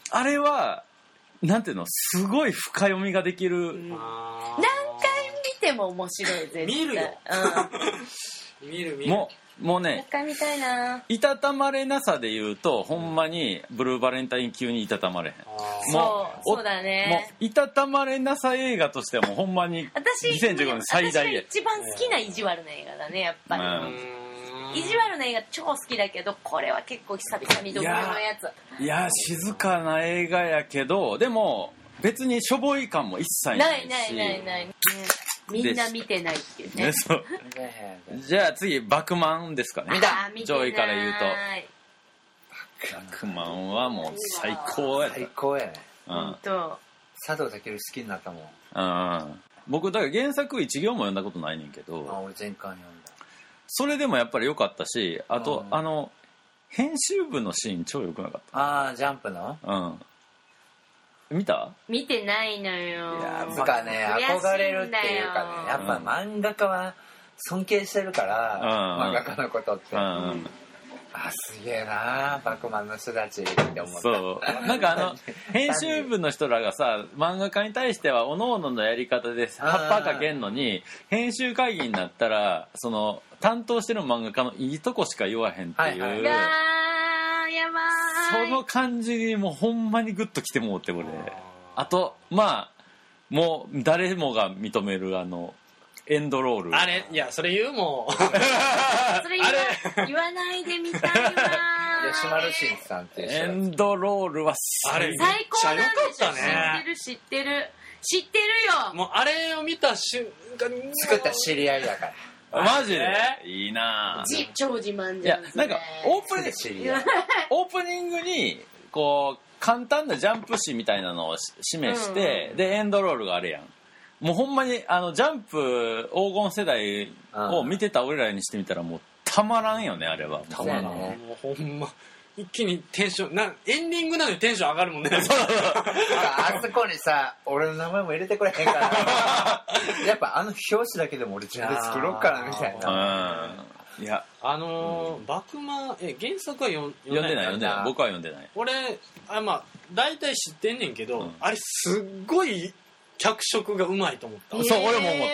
Speaker 2: あれはなんていうのすごい深読みができる、うん、
Speaker 3: 何回見ても面白い絶対
Speaker 4: 見るよ、うん、見る見る
Speaker 2: もうもうね
Speaker 3: 一回見たいない
Speaker 2: たたまれなさで言うとほんまにブルーバレンタイン級にいたたまれへん。
Speaker 3: そうそうだね。
Speaker 2: もういたたまれなさ映画としてはもうほんまに
Speaker 3: 私
Speaker 2: にせんじゅうごねん最大や。
Speaker 3: 私が一番好きな意地悪な映画だねやっぱり、うん、意地悪な映画超好きだけどこれは結構久々にどころのやつ。
Speaker 2: いや静かな映画やけどでも別にしょぼい感も一切ないし
Speaker 3: ないないないない、ね、みんな見てないっていうね。ねそう
Speaker 2: じゃあ次バクマンですかね。
Speaker 3: 見た見てない
Speaker 2: 上位から言うとバクマンはもう最高やった。
Speaker 1: 最高やね。
Speaker 3: 本当。
Speaker 1: 佐藤健好きになったもん。
Speaker 2: うん。僕だから原作一行も読んだことないねんけど。
Speaker 1: あ俺全巻読んだ。
Speaker 2: それでもやっぱり良かったし、あと、うん、あの編集部のシーン超良くなかった。
Speaker 1: ああジャンプの？
Speaker 2: うん。見た？
Speaker 3: 見てないのよ。
Speaker 1: いやつかね憧れるっていうかねやっぱ漫画家は尊敬してるから、うん、漫画家のことって。うんうんあすげえなバクマンの人たちって思った。
Speaker 2: そうなんかあの編集部の人らがさ漫画家に対してはおのおののやり方で葉っぱかけんのに編集会議になったらその担当してる漫画家のいいとこしか言わへんっていう、はいはい、
Speaker 3: やば
Speaker 2: いその感じにもうほんまにグッときてもうって俺あとまあもう誰もが認めるあのエンドロール
Speaker 4: あれいやそれ言うもんそ
Speaker 3: れ言わ言わないでみたいわ
Speaker 1: 吉丸慎さんっていう
Speaker 2: エンドロールは
Speaker 4: あれ
Speaker 3: 最高なんでしょ、
Speaker 4: ね、
Speaker 3: 知ってる知ってる知ってるよ
Speaker 4: もうあれを見た瞬間に
Speaker 1: 作った知り合いだから
Speaker 2: マジでいいな
Speaker 3: ぁ超自慢じゃん。いや
Speaker 2: なんかオープニングオープニングにこう簡単なジャンプ誌みたいなのを示して、うん、でエンドロールがあれやんもうほんまにあのジャンプ黄金世代を見てた俺らにしてみたらもうたまらんよねあれは
Speaker 1: たまらん、
Speaker 4: ね、もうほんま一気にテンションなエンディングなのにテンション上がるもんね
Speaker 1: あそこにさ俺の名前も入れてくれへんからやっぱあの表紙だけでも俺自分で作ろうかなみたいな。
Speaker 2: いや
Speaker 4: あのーうん、バクマンえ原作は読ん
Speaker 2: でない読んでない僕は読んでない
Speaker 4: 俺あまあ大体知ってんねんけど、うん、あれすっごい脚色がうまいと思った。
Speaker 2: そう俺も思った。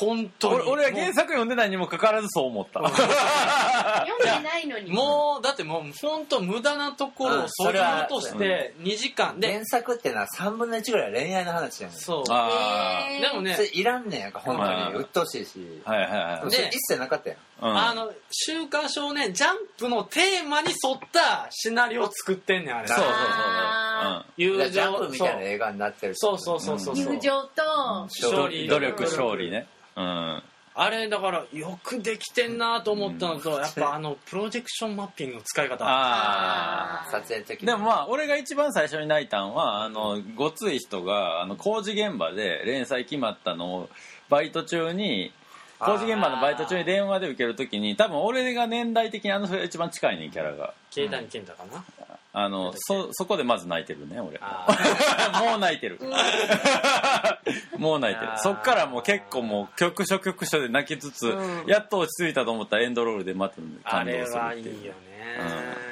Speaker 4: 本当に。
Speaker 2: 俺は原作読んでないにもかかわらずそう思った。
Speaker 3: 読んでないのに。
Speaker 4: もうだってもう本当無駄なところをそぎ落としてにじかんで。
Speaker 1: 原作ってのはさんぶんのいちぐらい恋愛の話やねん。
Speaker 4: そう。
Speaker 2: あ
Speaker 4: でもね。
Speaker 1: いらんねんやんか本当に鬱陶しいし。
Speaker 2: はいはいはい。
Speaker 1: で一切なかったやん。
Speaker 4: うん、あの週刊少年ジャンプのテーマに沿ったシナリオを作ってんねんあれ。
Speaker 2: そうそうそうそう。
Speaker 1: 友情ジャンプみたいな映画になってる。
Speaker 4: そうそうそうそう。
Speaker 3: 友情と
Speaker 2: 勝利努力勝利ね。うん。
Speaker 4: あれだからよくできてんなと思ったのと、うん、やっぱあのプロジェクションマッピングの使い方。
Speaker 2: あ
Speaker 1: あ撮影的
Speaker 2: でもまあ俺が一番最初に泣いたんはあのごつい人があの工事現場で連載決まったのをバイト中に。工事現場のバイト中に電話で受けるときに多分俺が年代的にあの人が一番近いねんキャラが
Speaker 4: 慶谷健太かな、
Speaker 2: あの そ, そこでまず泣いてるね俺もう泣いてるもう泣いてるそっからもう結構もう局所局所で泣きつつ、うん、やっと落ち着いたと思ったらエンドロールでまた感動するっていう。
Speaker 4: あれはいいよね、
Speaker 2: うん、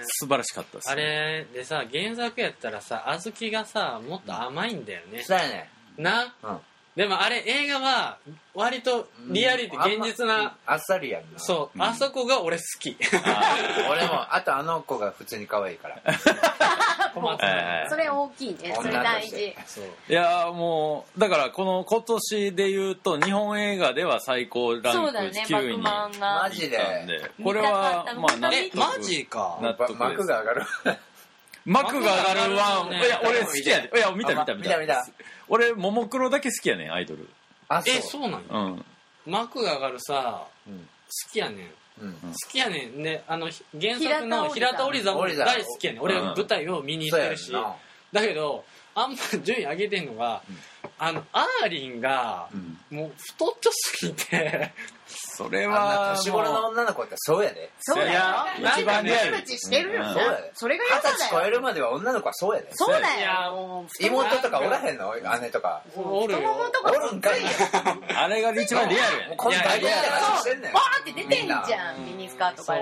Speaker 2: 素晴らしかったです、ね、
Speaker 4: あれでさ原作やったらさ小豆がさもっと甘いんだよね。
Speaker 1: そうやね
Speaker 4: な、うんでもあれ映画は割とリアリティ、うん、現実な
Speaker 1: あっさりやんな。
Speaker 4: そう、うん、あそこが俺好き。
Speaker 1: あ俺もあとあの子が普通に可愛いから。
Speaker 3: それ大きいね。それ大事。
Speaker 2: そういやもうだからこの今年で言うと日本映画では最高ランクきゅういになったんで、
Speaker 1: マジで
Speaker 2: これはまあ納
Speaker 4: 得。マジか。
Speaker 1: 納得です。幕が上がる。
Speaker 2: 幕が上がるワン、ね、いや俺好きやで。いや見た見た見た。
Speaker 1: 見た見た。
Speaker 2: 俺ももクロだけ好きやねんアイドル。
Speaker 1: あそう
Speaker 4: えそうなの、
Speaker 2: うん、
Speaker 4: 幕が上がるさ、うん、好きやねん、うん、好きやねんであの原作の平田織座も大好きやねん俺舞台を見に行ってるし、うん、だけどあんま順位上げてんのが、うん、あのアーリンが、うん、もう太っちょすぎて
Speaker 2: それは
Speaker 1: 年頃の女の子ってそうやで。
Speaker 3: そうやよ。
Speaker 2: 一番リアル。
Speaker 3: ムチしてるよ。
Speaker 1: そうやで。
Speaker 3: それが嫌だよ。
Speaker 1: 二十歳超えるまでは女の子はそうやで。
Speaker 3: そうだよ。い
Speaker 1: や妹とかおらへんの姉とか。
Speaker 4: おるよ。
Speaker 1: おるんかい。
Speaker 2: あれが一番リアルやね。
Speaker 1: こんな大体話してんねん。
Speaker 3: バーって出てんじゃんミニスカートから。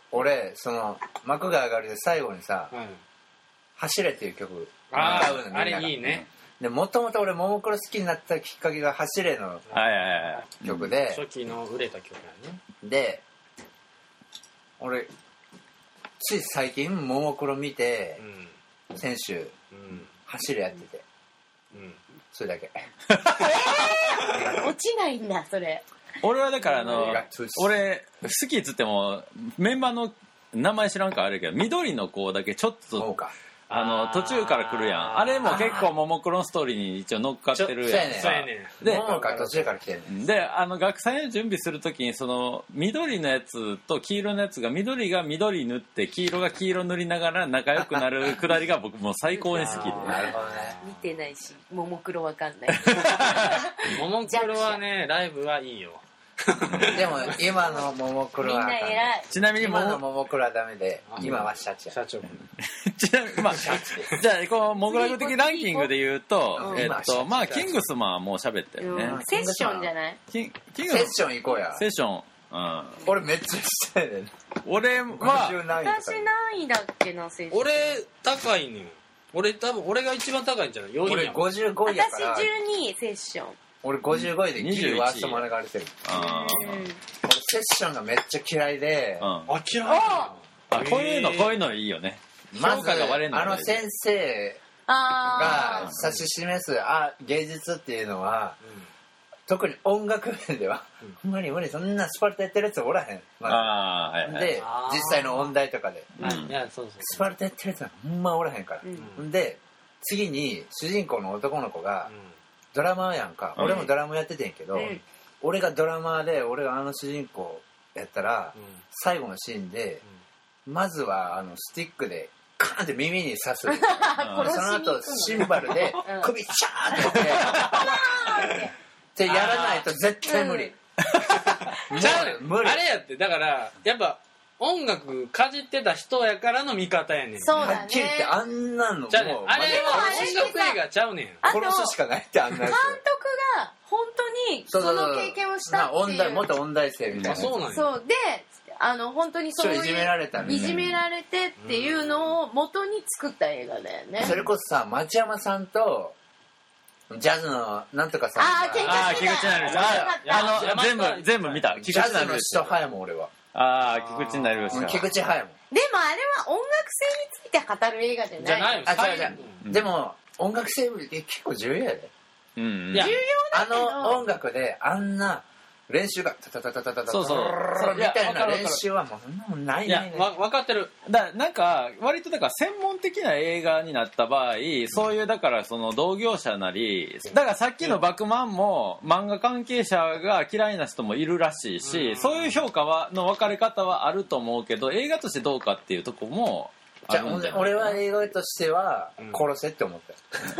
Speaker 4: そうね。
Speaker 1: あと俺その幕が上がるで最後にさ。 走れっていう曲
Speaker 4: あああれいいね。
Speaker 1: でもともと俺ももクロ好きになったきっかけが走れの曲で、
Speaker 4: 初期の売れた曲やね。
Speaker 1: で俺つい最近ももクロ見て、うん、先週、うん、走れやってて、うん、それだけ
Speaker 3: えー、落ちないんだそれ。
Speaker 2: 俺はだからあの俺好きっつってもメンバーの名前知らんからあるけど緑の子だけちょっとあの途中から来るやん。あれも結構ももクロのストーリーに一応乗っかってるやん。
Speaker 1: そうやねん。で、ももから途中から来てんねん。
Speaker 2: で、あの学祭の準備するときにその緑のやつと黄色のやつが緑が緑塗って黄色が黄色塗りながら仲良くなるくだりが僕もう最高に好きで。
Speaker 1: なるほどね。
Speaker 3: 見てないし、ももクロわかんない。
Speaker 4: ももクロはねライブはいいよ。
Speaker 1: でも今のももクロは
Speaker 3: みんな偉い。
Speaker 2: ちなみに
Speaker 1: 今のももクロはダメで今はシャチ
Speaker 4: 社長
Speaker 2: ちなみにまあじゃあこのモグラグ的ランキングで言うと、うん、えっとまあキングスマンはもう喋ったよね、うん、
Speaker 3: セッションじゃない
Speaker 2: キンキン
Speaker 1: グセッション行こうや。
Speaker 2: セッション、うん、
Speaker 1: 俺めっちゃしたいねん。
Speaker 2: 俺は
Speaker 3: 私何位だっけなセッション。
Speaker 4: 俺高いねん。俺多分俺が一番高いんじゃない。よんい
Speaker 1: 俺ごじゅうごいやから。
Speaker 3: 私じゅうにいセッション。
Speaker 1: 俺ごじゅうごいでギリワースト免れてる。
Speaker 2: あ
Speaker 1: 俺セッションがめっちゃ嫌いで、
Speaker 4: うん、あ嫌い
Speaker 2: あこういうのこういうのいいよね。
Speaker 1: まずあの先生が指し示すあ芸術っていうのは、うん、特に音楽面では、うん、ほんまに無理そんなスパルタやってるやつおらへん、ま
Speaker 2: あはいはい、
Speaker 1: で実際の音大とかで、
Speaker 4: うん、いやそうそう
Speaker 1: スパルタやってるやつはほんまおらへんから、うん、で次に主人公の男の子が、うんドラマーやんか、うん、俺もドラムやっててんけど、うん、俺がドラマーで俺があの主人公やったら、うん、最後のシーンで、うん、まずはあのスティックでカーンって耳に刺す、うん、その後シンバルで首チャーンってってやらないと絶対無理、
Speaker 4: うん、ちゃうねん無理あれやってだからやっぱ音楽かじってた人やからの見方やねん。
Speaker 3: そうだね。
Speaker 1: はっきり言ってあんなのもう
Speaker 4: あれは音楽映画ちゃうねん。
Speaker 1: 殺すしかないってあんなやつ。
Speaker 3: 監督が本当にその経験をしたっていう。
Speaker 1: 音大元音大生みたいな。
Speaker 4: そうなんや。
Speaker 3: そうであの本当にそういう
Speaker 1: いじめられたね。
Speaker 3: いじめられてっていうのを元に作った映画だよね。
Speaker 1: それこそさ町山さんとジャズのなんとかさん
Speaker 3: ああ喧嘩してた。
Speaker 2: 菊池成吉あの全部全部見た。
Speaker 1: ジャズの人派やもん俺は。
Speaker 2: ああ菊池成吉
Speaker 1: 菊池派やもん。
Speaker 3: でもあれは音楽性について語る映画じゃない。
Speaker 4: じゃない
Speaker 1: あ違う違う、うん、でも音楽性結構重要やで、
Speaker 2: うん、
Speaker 3: 重要だけど
Speaker 1: あの音楽であんな練習がタタタタタタタ
Speaker 2: そうそう
Speaker 1: みたいな練習はもうそんなもんないない
Speaker 4: ない。分かってる。
Speaker 2: だなんか割とだから専門的な映画になった場合、そういうだからその同業者なり、だからさっきのバクマンも漫画関係者が嫌いな人もいるらしいし、うん、そういう評価はの分かれ方はあると思うけど、映画としてどうかっていうとこも。
Speaker 1: じゃあ俺は映画としては殺せって思った、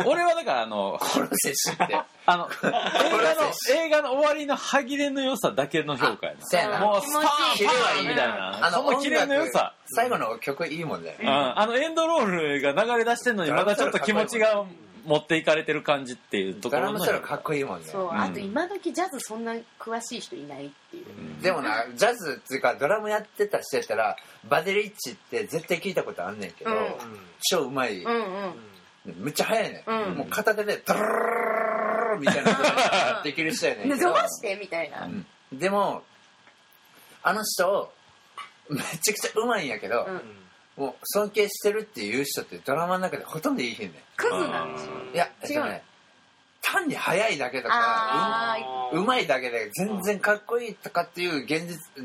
Speaker 2: うん、俺はだからあの
Speaker 1: 殺せしって
Speaker 2: あの映画の映画の終わりの歯切れの良さだけの評価やな。もうスパーン
Speaker 1: キレはいい
Speaker 2: みたいな
Speaker 1: あの
Speaker 2: そのキレの良さ
Speaker 1: 最後の曲いいもんね、
Speaker 2: うん、あのエンドロールが流れ出してんのにまだちょっと気持ちが持っていかれてる感じっていうところの
Speaker 1: ガラムスラかっこいいもんね。
Speaker 3: そう、うん、あと今時ジャズそんな詳しい人いないっていう、
Speaker 1: うん、でもなジャズっていうかドラムやってた人やったらバデリッチって絶対聞いたことあんねんけど、うん、超うまい、
Speaker 3: うんうん、
Speaker 1: めっちゃ速いね、うん、もう片手でドルルルルルみたいなことができる人やねんけど
Speaker 3: 伸ばしてみたいな、
Speaker 1: うん、でもあの人めちゃくちゃうまいんやけど、うんもう尊敬してるっていう人ってドラマの中でほとんどいいひんねん。
Speaker 3: クズなんですよ。
Speaker 1: いや、えっとね、単に速いだけとかう, うまいだけで全然かっこいいとかっていう現実、うん、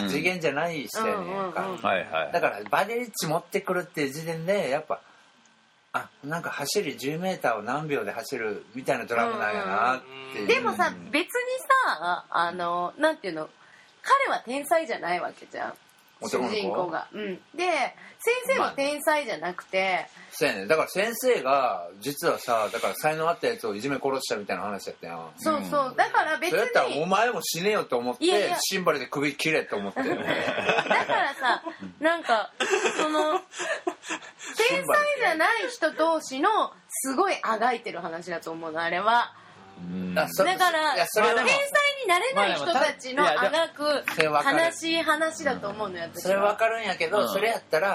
Speaker 1: 次元じゃない人やねんか、だからバデリッチ持ってくるっていう時点でやっぱあなんか走りじゅうメーターを何秒で走るみたいなドラマなんやなっていう。
Speaker 3: でもさ別にさあのなんていうの彼は天才じゃないわけじゃん主人公が、うん、で先生は天才じゃなくて、
Speaker 1: そうやねだから先生が実はさだから才能あったやつをいじめ殺したみたいな話やったやん。
Speaker 3: そうそうだから別に
Speaker 1: そうやったらお前も死ねよと思っていやいやシンバルで首切れと思ってだ
Speaker 3: からさなんかその天才じゃない人同士のすごいあがいてる話だと思うのあれは。
Speaker 1: うん
Speaker 3: だから天才になれない人たちのあがく悲しい話だと思うのよ。
Speaker 1: それ分かるんやけど、うん、それやったら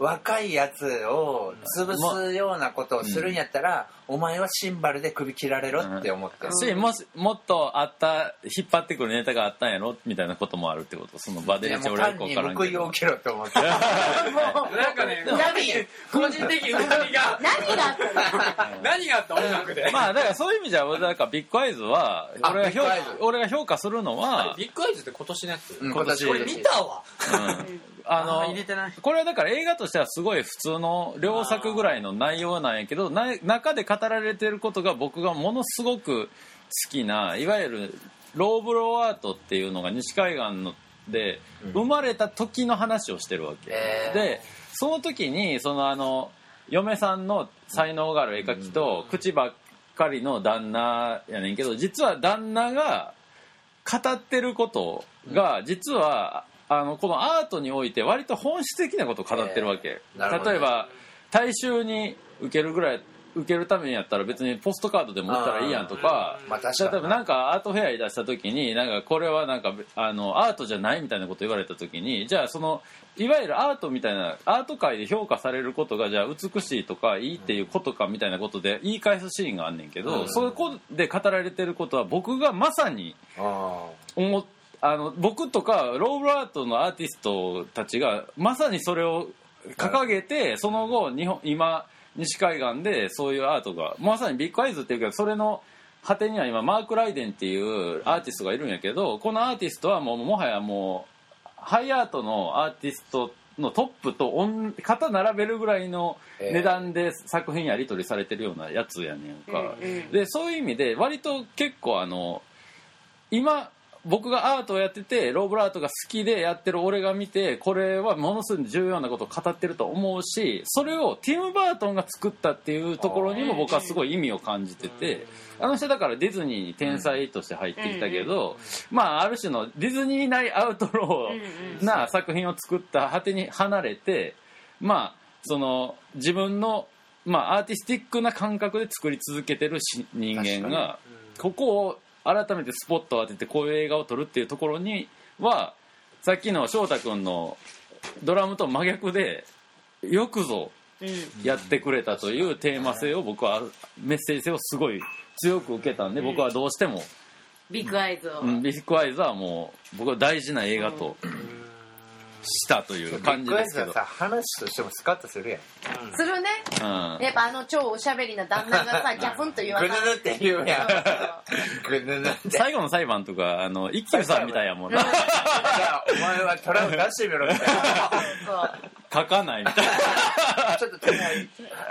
Speaker 1: 若いやつを潰すようなことをするんやったら、うん、お前はシンバルで首切られろって思ってる、
Speaker 2: うん、もしもっとあった引っ張ってくるネタがあったんやろみたいなこともあるってこと。その場で
Speaker 1: めっちゃ俺はよく分からんけど、もう単に報いを受けろって思って
Speaker 4: なんかね個人的に何が
Speaker 3: 何があった
Speaker 4: の何があった音楽で
Speaker 2: まあだからそういう意味じゃだからビッグアイズは俺が評俺が評価するのは
Speaker 4: ビッグアイズって今年のやつ、
Speaker 1: うん、今年
Speaker 4: これ見たわ、
Speaker 2: うんあの
Speaker 4: 入れてない。
Speaker 2: これはだから映画としてはすごい普通の良作ぐらいの内容なんやけど、な中で語られてることが僕がものすごく好きないわゆるローブローアートっていうのが西海岸ので生まれた時の話をしてるわけ、うん、でその時にそのあの嫁さんの才能がある絵描きと口ばっかりの旦那やねんけど、実は旦那が語ってることが実はあのこのアートにおいて割と本質的なことを語ってるわけ、えー、例えば大衆に受けるぐらい受けるためにやったら別にポストカードでも売ったらいいやんとか、
Speaker 1: まあ、
Speaker 2: 例えばなんかアートフェアに出した時になんかこれはなんかあのアートじゃないみたいなこと言われた時に、じゃあそのいわゆるアートみたいなアート界で評価されることがじゃあ美しいとかいいっていうことかみたいなことで言い返すシーンがあんねんけど、うん、そこで語られてることは僕がまさに思ってあの僕とかローブアートのアーティストたちがまさにそれを掲げて、その後日本今西海岸でそういうアートがまさにビッグアイズっていうか、それの果てには今マーク・ライデンっていうアーティストがいるんやけど、このアーティストはもうもはやもうハイアートのアーティストのトップと肩並べるぐらいの値段で作品やり取りされてるようなやつやねんか、でそういう意味で割と結構あの今僕がアートをやっててローブラートが好きでやってる俺が見て、これはものすごい重要なことを語ってると思うし、それをティム・バートンが作ったっていうところにも僕はすごい意味を感じてて、あの人だからディズニーに天才として入ってきたけど、まあある種のディズニー内アウトローな作品を作った果てに離れて、まあその自分のまあアーティスティックな感覚で作り続けてる人間がここを改めてスポットを当ててこういう映画を撮るっていうところには、さっきの翔太君のドラムと真逆でよくぞやってくれたというテーマ性を僕はメッセージ性をすごい強く受けたんで、僕はどうしても
Speaker 3: ビッグアイズを、
Speaker 2: うん、ビッグアイズはもう僕は大事な映画としたという感じですけど、
Speaker 1: ビッグアイズはさ話としてもスカッとするやん、
Speaker 3: うん、するね、うん、やっぱあの超おしゃべりな旦那がさギャフンと言わない
Speaker 1: グヌヌって言うやんグヌヌって
Speaker 2: 最後の裁判とかあの一休さんみたいやもんな
Speaker 1: お前はトラウ出してみろみたいな
Speaker 2: 書かないみたいな
Speaker 1: ちょっと手ない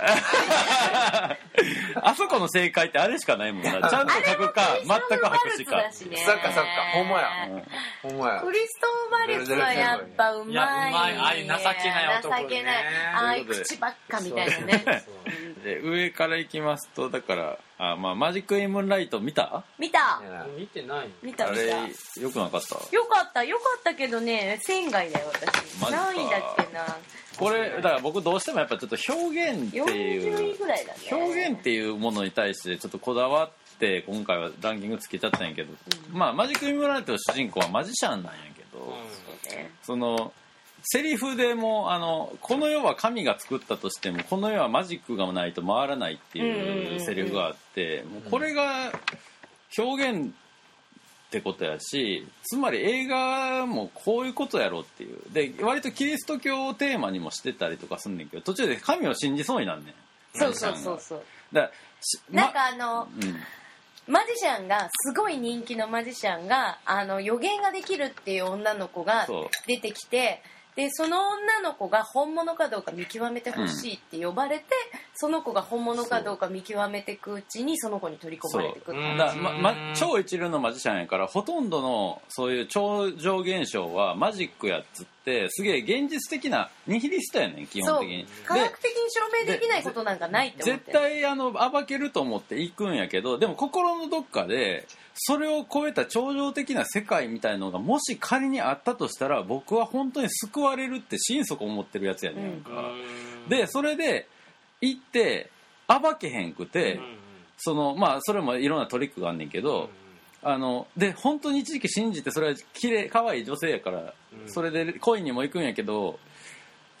Speaker 2: あそこの正解ってあれしかないもんな、ちゃんと書くか全く白紙か、
Speaker 1: そっかそっかほんまや、うん、ほんまや
Speaker 3: クリストーマルツはやっぱうまい、いや
Speaker 4: うまい、ああいう情けない男ね、
Speaker 3: 情けないああいう口ばっかみたいなね
Speaker 2: で上からいきますと、だからあ、まあ、マジック・イン・ムーンライト見た
Speaker 3: 見た
Speaker 4: 見てない
Speaker 3: 見た見た、
Speaker 2: あれよくなかった
Speaker 3: よかったよかったけどね仙外だよ私、何位だっけな、
Speaker 2: これだから僕どうしてもやっぱちょっと表現っていう
Speaker 3: よんじゅういぐらいだね、
Speaker 2: 表現っていうものに対してちょっとこだわって今回はランキングつけちゃったんやけど、うん、まあマジック・イン・ムーンライトの主人公はマジシャンなんやけど、うんね、そのセリフでもあのこの世は神が作ったとしてもこの世はマジックがないと回らないっていうセリフがあって、もうこれが表現ってことやし、つまり映画もこういうことやろっていうで、割とキリスト教をテーマにもしてたりとかすんねんけど、途中で神を信じそうになんねん。
Speaker 3: そうそうそうそう
Speaker 2: だから、
Speaker 3: なんかあの、うんマジシャンがすごい人気のマジシャンがあの予言ができるっていう女の子が出てきて、でその女の子が本物かどうか見極めてほしいって呼ばれて、うん、その子が本物かどうか見極めていくうちにその子に取り込まれてくる。
Speaker 2: だ、まま、超一流のマジシャンやからほとんどのそういう超常現象はマジックやっつってすげえ現実的なニヒリストやねん基本的に。
Speaker 3: 科学的に証明できないことなんかないって思って
Speaker 2: 絶対あの暴けると思って行くんやけど、でも心のどっかでそれを超えた超常的な世界みたいなのがもし仮にあったとしたら僕は本当に救われるって心底思ってるやつやねんか、うん、でそれで行って暴けへんくて、うん、そのまあそれもいろんなトリックがあんねんけど、うん、あので本当に一時期信じてそれは綺麗可愛い女性やから、うん、それで恋にも行くんやけど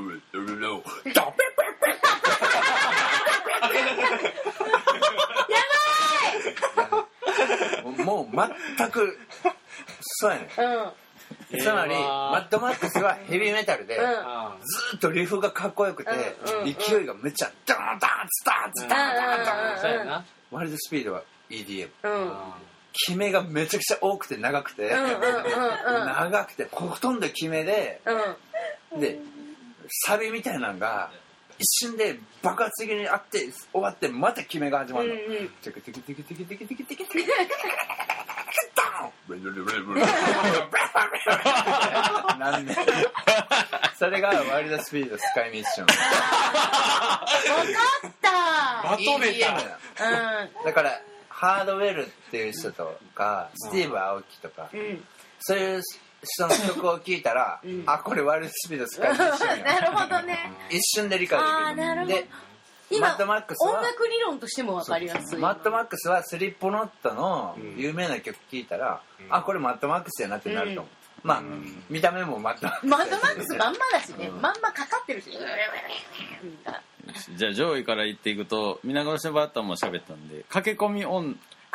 Speaker 1: もう全くそうやねん、うん、つまりマッドマックスはヘビーメタルで、うん、ずっとリフがかっこよくて、うん、勢いがめっちゃダンダンツタンツタンダンダンダン、ワイルドスピードは イーディーエム、うん、決めがめちゃくちゃ多くて長くて、うんうんうんうん、長くてほとんど決めで、うん、でサビみたいなのが一瞬で爆発的にあって終わってまた決めが始まるの。テクテクテクテクテクテクテクテクなんでそれがワイルドスピードスカイミッション。分か
Speaker 3: った。
Speaker 4: まとめた。
Speaker 1: うん、だからハードウェルっていう人とか、スティーブ・アオキとか、うん、そういうその曲を聴いたら、うん、あこれワイルドスピード使いましたよ
Speaker 3: なるほどね
Speaker 1: 一瞬で理解できる。
Speaker 3: あなるほど。で今マッドマックスは音楽理論としても分かりやすい。
Speaker 1: マッドマックスはスリップノットの有名な曲聴いたら、うん、あこれマッドマックスやなってなると思う、うん、まあ、うん、見た目もマッドマックス
Speaker 3: マッドマックスまんまだしね、うん、まんまかかってるし
Speaker 2: じゃあ上位から言っていくと皆殺しのバッターも喋ったんで駆け込み音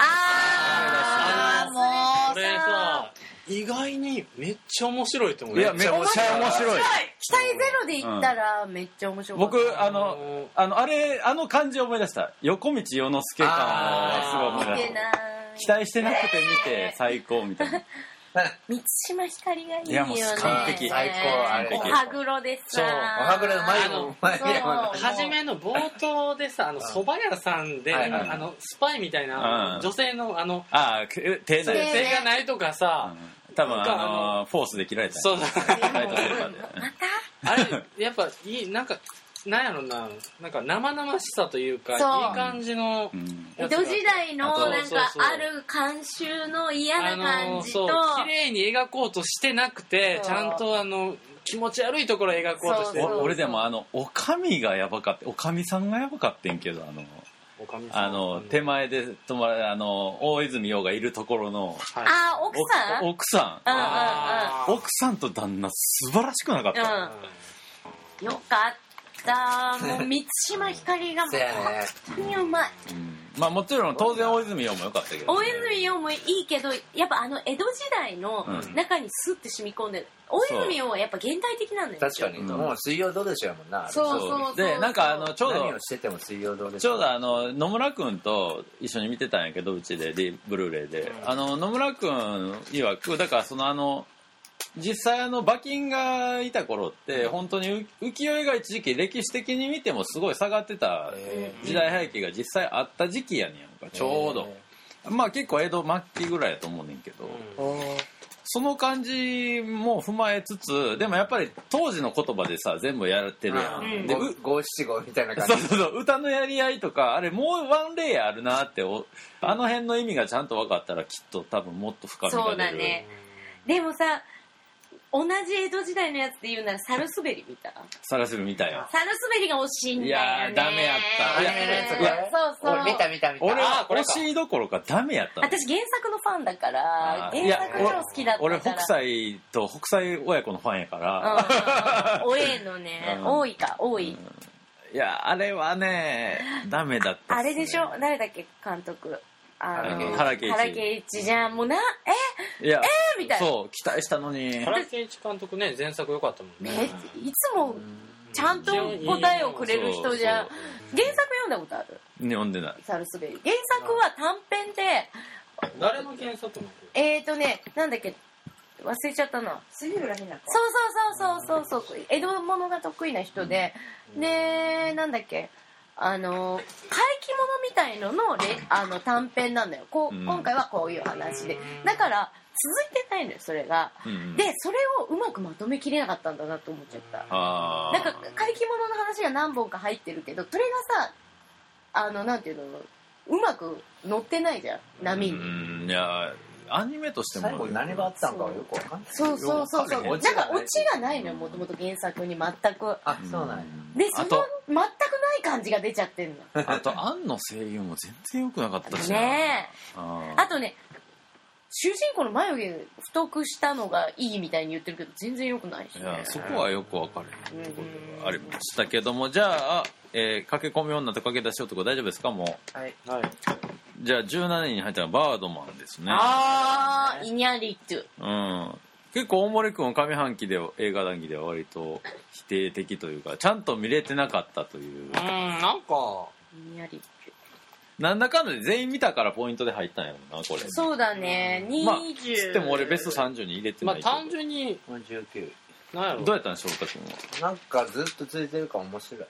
Speaker 3: あーもう
Speaker 4: これさ意外にめっちゃ面白いと思う。
Speaker 2: いやめっちゃ面白い。
Speaker 3: 期待ゼロで言ったらめっちゃ面白い、うん、
Speaker 2: 僕あのあのあれあの感じを思い出した。横道世之助感をすごい思い出した。期待してなくて見て最高みたいな。
Speaker 3: 満島ひかりがいいよね。
Speaker 2: いやもう完璧
Speaker 1: 最高。
Speaker 3: おはぐろでさ。
Speaker 1: おはぐろの前の前
Speaker 4: の初めの冒頭でさあの蕎麦屋さんで、はいはい、あのスパイみたいな女性のあの
Speaker 2: ああ手
Speaker 4: がないとかさ。
Speaker 2: うん多分あのフォースで切られた。
Speaker 4: そうだ。あれやっぱいいなんかなんやろななんか生々しさというかいい感じの、
Speaker 3: うん、江戸時代のなんかある慣習の嫌な感じと
Speaker 4: 綺麗に描こうとしてなくてちゃんとあの気持ち悪いところを描こうとしてる。
Speaker 2: 俺でもあのおかみがやばかっておかみさんがやばかってんけどあの。あの手前で泊まるあの大泉洋がいるところの、
Speaker 3: はい、あ奥さ
Speaker 2: ん奥さんあ奥さんと旦那素晴らしくなかった、
Speaker 3: うん、よかったもう満島ひかりがもう本当にうまい、
Speaker 2: うんまあもちろん当然大泉洋も良かったけど、ね、
Speaker 3: 大泉洋もいいけどやっぱあの江戸時代の中にスッて染み込んでる、うん、大泉洋はやっぱ現代的なんだよ。
Speaker 1: 確かに、うん、もう水曜どうでしょうもんな。
Speaker 3: そうそうそう
Speaker 2: でなんかあのちょうど
Speaker 1: 何をしてても水曜どうでし
Speaker 2: ちょうどあの野村君と一緒に見てたんやけどうちでブルーレイで、うん、あの野村君曰くだからそのあの実際あの馬琴がいた頃って本当に浮世絵が一時期歴史的に見てもすごい下がってた時代背景が実際あった時期やねんやんかちょうどまあ結構江戸末期ぐらいやと思うねんけどその感じも踏まえつつでもやっぱり当時の言葉でさ全部やってるやんで
Speaker 1: 五七五みたいな感じ
Speaker 2: そうそうそう歌のやり合いとかあれもうワンレイヤーあるなってあの辺の意味がちゃんと分かったらきっと多分もっと深みが出る。
Speaker 3: そうだね。でもさ同じ江戸時代のやつで言うならサルスベリ見た
Speaker 2: サルスベリ見たよ。
Speaker 3: サルスベリが惜しいんだよね。
Speaker 2: いやダメやった。
Speaker 1: いやいやそうそう見た見た見た。
Speaker 2: 俺は惜しいどころかダメやったの。
Speaker 3: 私原作のファンだから原作超好きだったから。
Speaker 2: 俺北斎と北斎親子のファンやから
Speaker 3: おえのね多いか多い、うん、
Speaker 2: いやあれはねダメだった、
Speaker 3: ね、あれでしょ誰だっけ監督あの
Speaker 2: 原敬一
Speaker 3: 原敬一じゃんもうなえ
Speaker 2: いや
Speaker 3: えー、みたいな
Speaker 2: そう期待したのに
Speaker 4: 原敬一監督ね前作良かったもんね。
Speaker 3: いつもちゃんと答えをくれる人じゃん。原作読んだことある？
Speaker 2: 読んでない。
Speaker 3: サルスベリ原作は短編で
Speaker 4: 誰の原作なの？
Speaker 3: えーとねなんだっけ忘れちゃったな。杉浦日向子。そうそうそうそうそう江戸物が得意な人で、うん、でなんだっけあの怪奇物みたいののレあの短編なんだよこう、うん、今回はこういう話でだから続いてないんだよそれが、うん、でそれをうまくまとめきれなかったんだなと思っちゃった。
Speaker 2: あ
Speaker 3: なんか怪奇物の話が何本か入ってるけどそれがさあのなんていうのうまく乗ってないじゃん波に。
Speaker 2: うんいやアニメとしても
Speaker 1: 最後に何があったんかはよくわかんない。
Speaker 3: そうそうそうそうなんかオチがないのよもともと原作に全く。
Speaker 1: あそうなんや。
Speaker 3: でその全くない感じが出ちゃってんの。
Speaker 2: あとアンの声優も全然良くなかったし
Speaker 3: ねえ あ, あとね主人公の眉毛太くしたのがいいみたいに言ってるけど全然良くないし、ね、
Speaker 2: いやそこはよく分かれへんところがありましたけどもじゃあ、えー、駆け込み女と駆け出し男大丈夫ですかも
Speaker 1: うはい、
Speaker 4: はい
Speaker 2: じゃあじゅうななねんに入ったのはバードマンですね。
Speaker 3: ああイニャリット。
Speaker 2: うん結構大森君上半期で映画談義では割と否定的というかちゃんと見れてなかったという。うん
Speaker 4: なんか
Speaker 3: イニャリット
Speaker 2: なんだかんだで全員見たからポイントで入ったんやろなこれ。
Speaker 3: そうだねにじゅう、
Speaker 2: まあ、つっても俺ベストさんじゅうに入れてないけど。
Speaker 4: まあ単純に
Speaker 1: じゅうきゅう
Speaker 4: なんやろ
Speaker 2: どうやったんでしょうか君
Speaker 1: は。なんかずっと続いてるから面白い。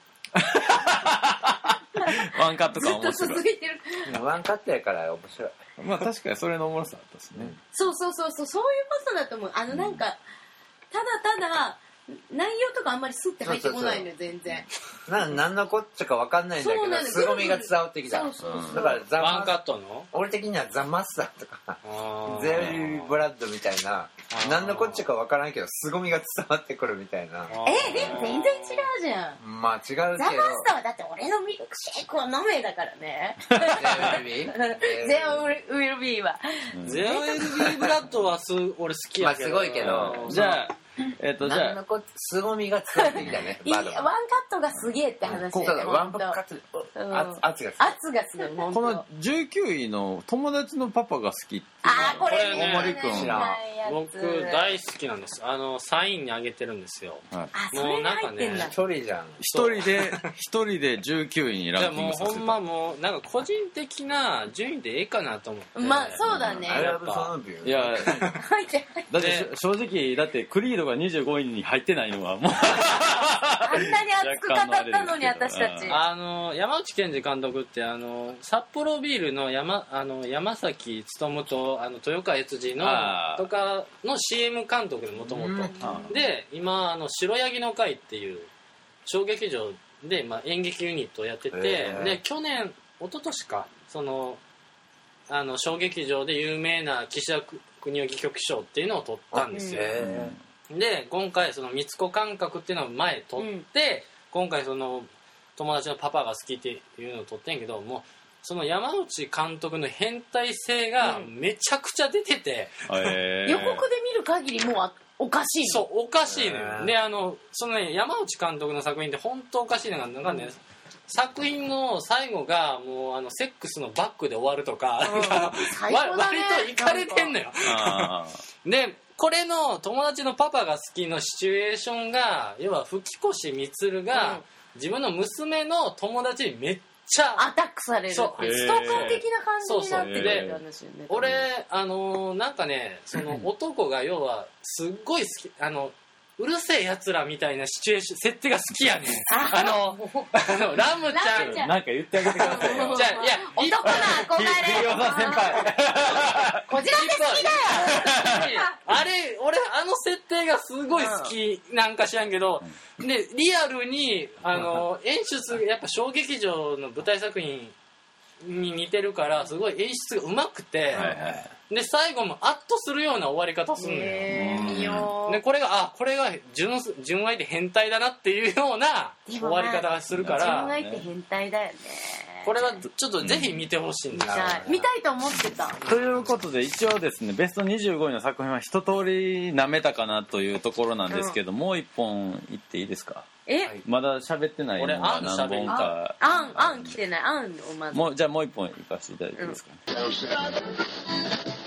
Speaker 2: ワンカットか面白い。
Speaker 3: ずっと続いてる。
Speaker 1: ワンカットやから面白い。
Speaker 2: まあ確かにそれのおもろさあったしね。
Speaker 3: そうそうそうそうそういうことだと思う。あのなんか、うん、ただただ内容とかあんまりスッて入ってこないのよ全然。
Speaker 1: な何のこっちゃか分かんないんだけど凄みが伝わってきた。
Speaker 3: そうそうそう。
Speaker 1: だからザ・
Speaker 4: ワンカットの
Speaker 1: 俺的にはザ・マスターとかゼリー・ブラッドみたいな何のこっちゃか分からんけど凄みが伝わってくるみたいな。
Speaker 3: えでも全然違うじゃん。
Speaker 1: まあ違うけどザ・マ
Speaker 3: スターはだって俺のミルクシェイクを飲めだからね。ゼオ・ウィル・ビーは
Speaker 4: ゼオ・エル・ビー・ブラッドはす俺好きやけど、
Speaker 1: まあすごいけど
Speaker 2: じゃあえっとじゃあ
Speaker 1: 凄みが伝わってきたね。
Speaker 3: ワンカットがすげえって話だよ。
Speaker 1: ワンカット圧が
Speaker 3: 圧がすごい。
Speaker 2: このじゅうきゅういの友達のパパが好きって。
Speaker 3: ああこれ
Speaker 4: ね
Speaker 2: 大森くん
Speaker 4: 僕大好きなんです。あのサインにあげてるんですよ。
Speaker 3: あもうなんかね
Speaker 1: 一人じゃん。
Speaker 2: 一人で一人でじゅうきゅういにランキングさせた。
Speaker 4: もうほんまもうなんか個人的な順位でええかなと思って。
Speaker 3: まあそうだね。
Speaker 1: やっぱ
Speaker 2: いやだって正直だってクリードがにじゅうごいに入ってないのはもう
Speaker 3: あんなに熱く語ったのに私たち。
Speaker 4: あの山内健二監督ってあの札幌ビールの山あの山崎努とあの豊川悦司のとかの シーエム 監督でもともとで今あの白ヤギの会っていう小劇場で、まあ、演劇ユニットをやってて、で去年一昨年かそのあの小劇場で有名な岸田国夫戯曲賞っていうのを取ったんですよ。で今回その三つ子感覚っていうのを前取って、うん、今回その友達のパパが好きっていうのを取ってんけどもその山内監督の変態性がめちゃくちゃ出てて、
Speaker 3: うんえー、予告で見る限りもうおかしいの。
Speaker 4: そうおかしいのよ。であのその、ね、山内監督の作品って本当おかしいのがなんかね、うん、作品の最後がもうあのセックスのバックで終わるとか、うん、
Speaker 3: 最高だね、
Speaker 4: 割といかれてんのよ。でこれの友達のパパが好きのシチュエーションが要は吹越充が自分の娘の友達にめっちゃ
Speaker 3: アタックされる。そうストーカー的な感じになってるって話よね。
Speaker 4: 俺あのなんかねその男が要はすっごい好きあのうるせえやつらみたいなシチュエーション設定が好きやねん。あのあのラムちゃん
Speaker 2: なんか言ってあげてくださいよ。
Speaker 4: じゃあいや
Speaker 3: 男の憧れ
Speaker 2: 先輩
Speaker 3: こちらで好きだよ。
Speaker 4: あれ俺あの設定がすごい好きなんか知らんけど、でリアルにあの演出やっぱ小劇場の舞台作品に似てるからすごい演出がうまくて、はいはい、で最後もアッとするような終わり方するのよ。でこれがあこれが 純, 純愛で変態だなっていうような終わり方がするから、
Speaker 3: 純愛って変態だよね。
Speaker 4: これはちょっとぜひ見てほしいんですよ、
Speaker 3: うん、見たいと思ってた。
Speaker 2: ということで一応ですねベストにじゅうごいの作品は一通りなめたかなというところなんですけど、うん、もう一本いっていいですか。
Speaker 3: え
Speaker 2: まだ喋ってないのが何本か。
Speaker 3: あんあん来てないあんをまず
Speaker 2: もうじゃあもう一本いかせていただいていいですか、ね、うん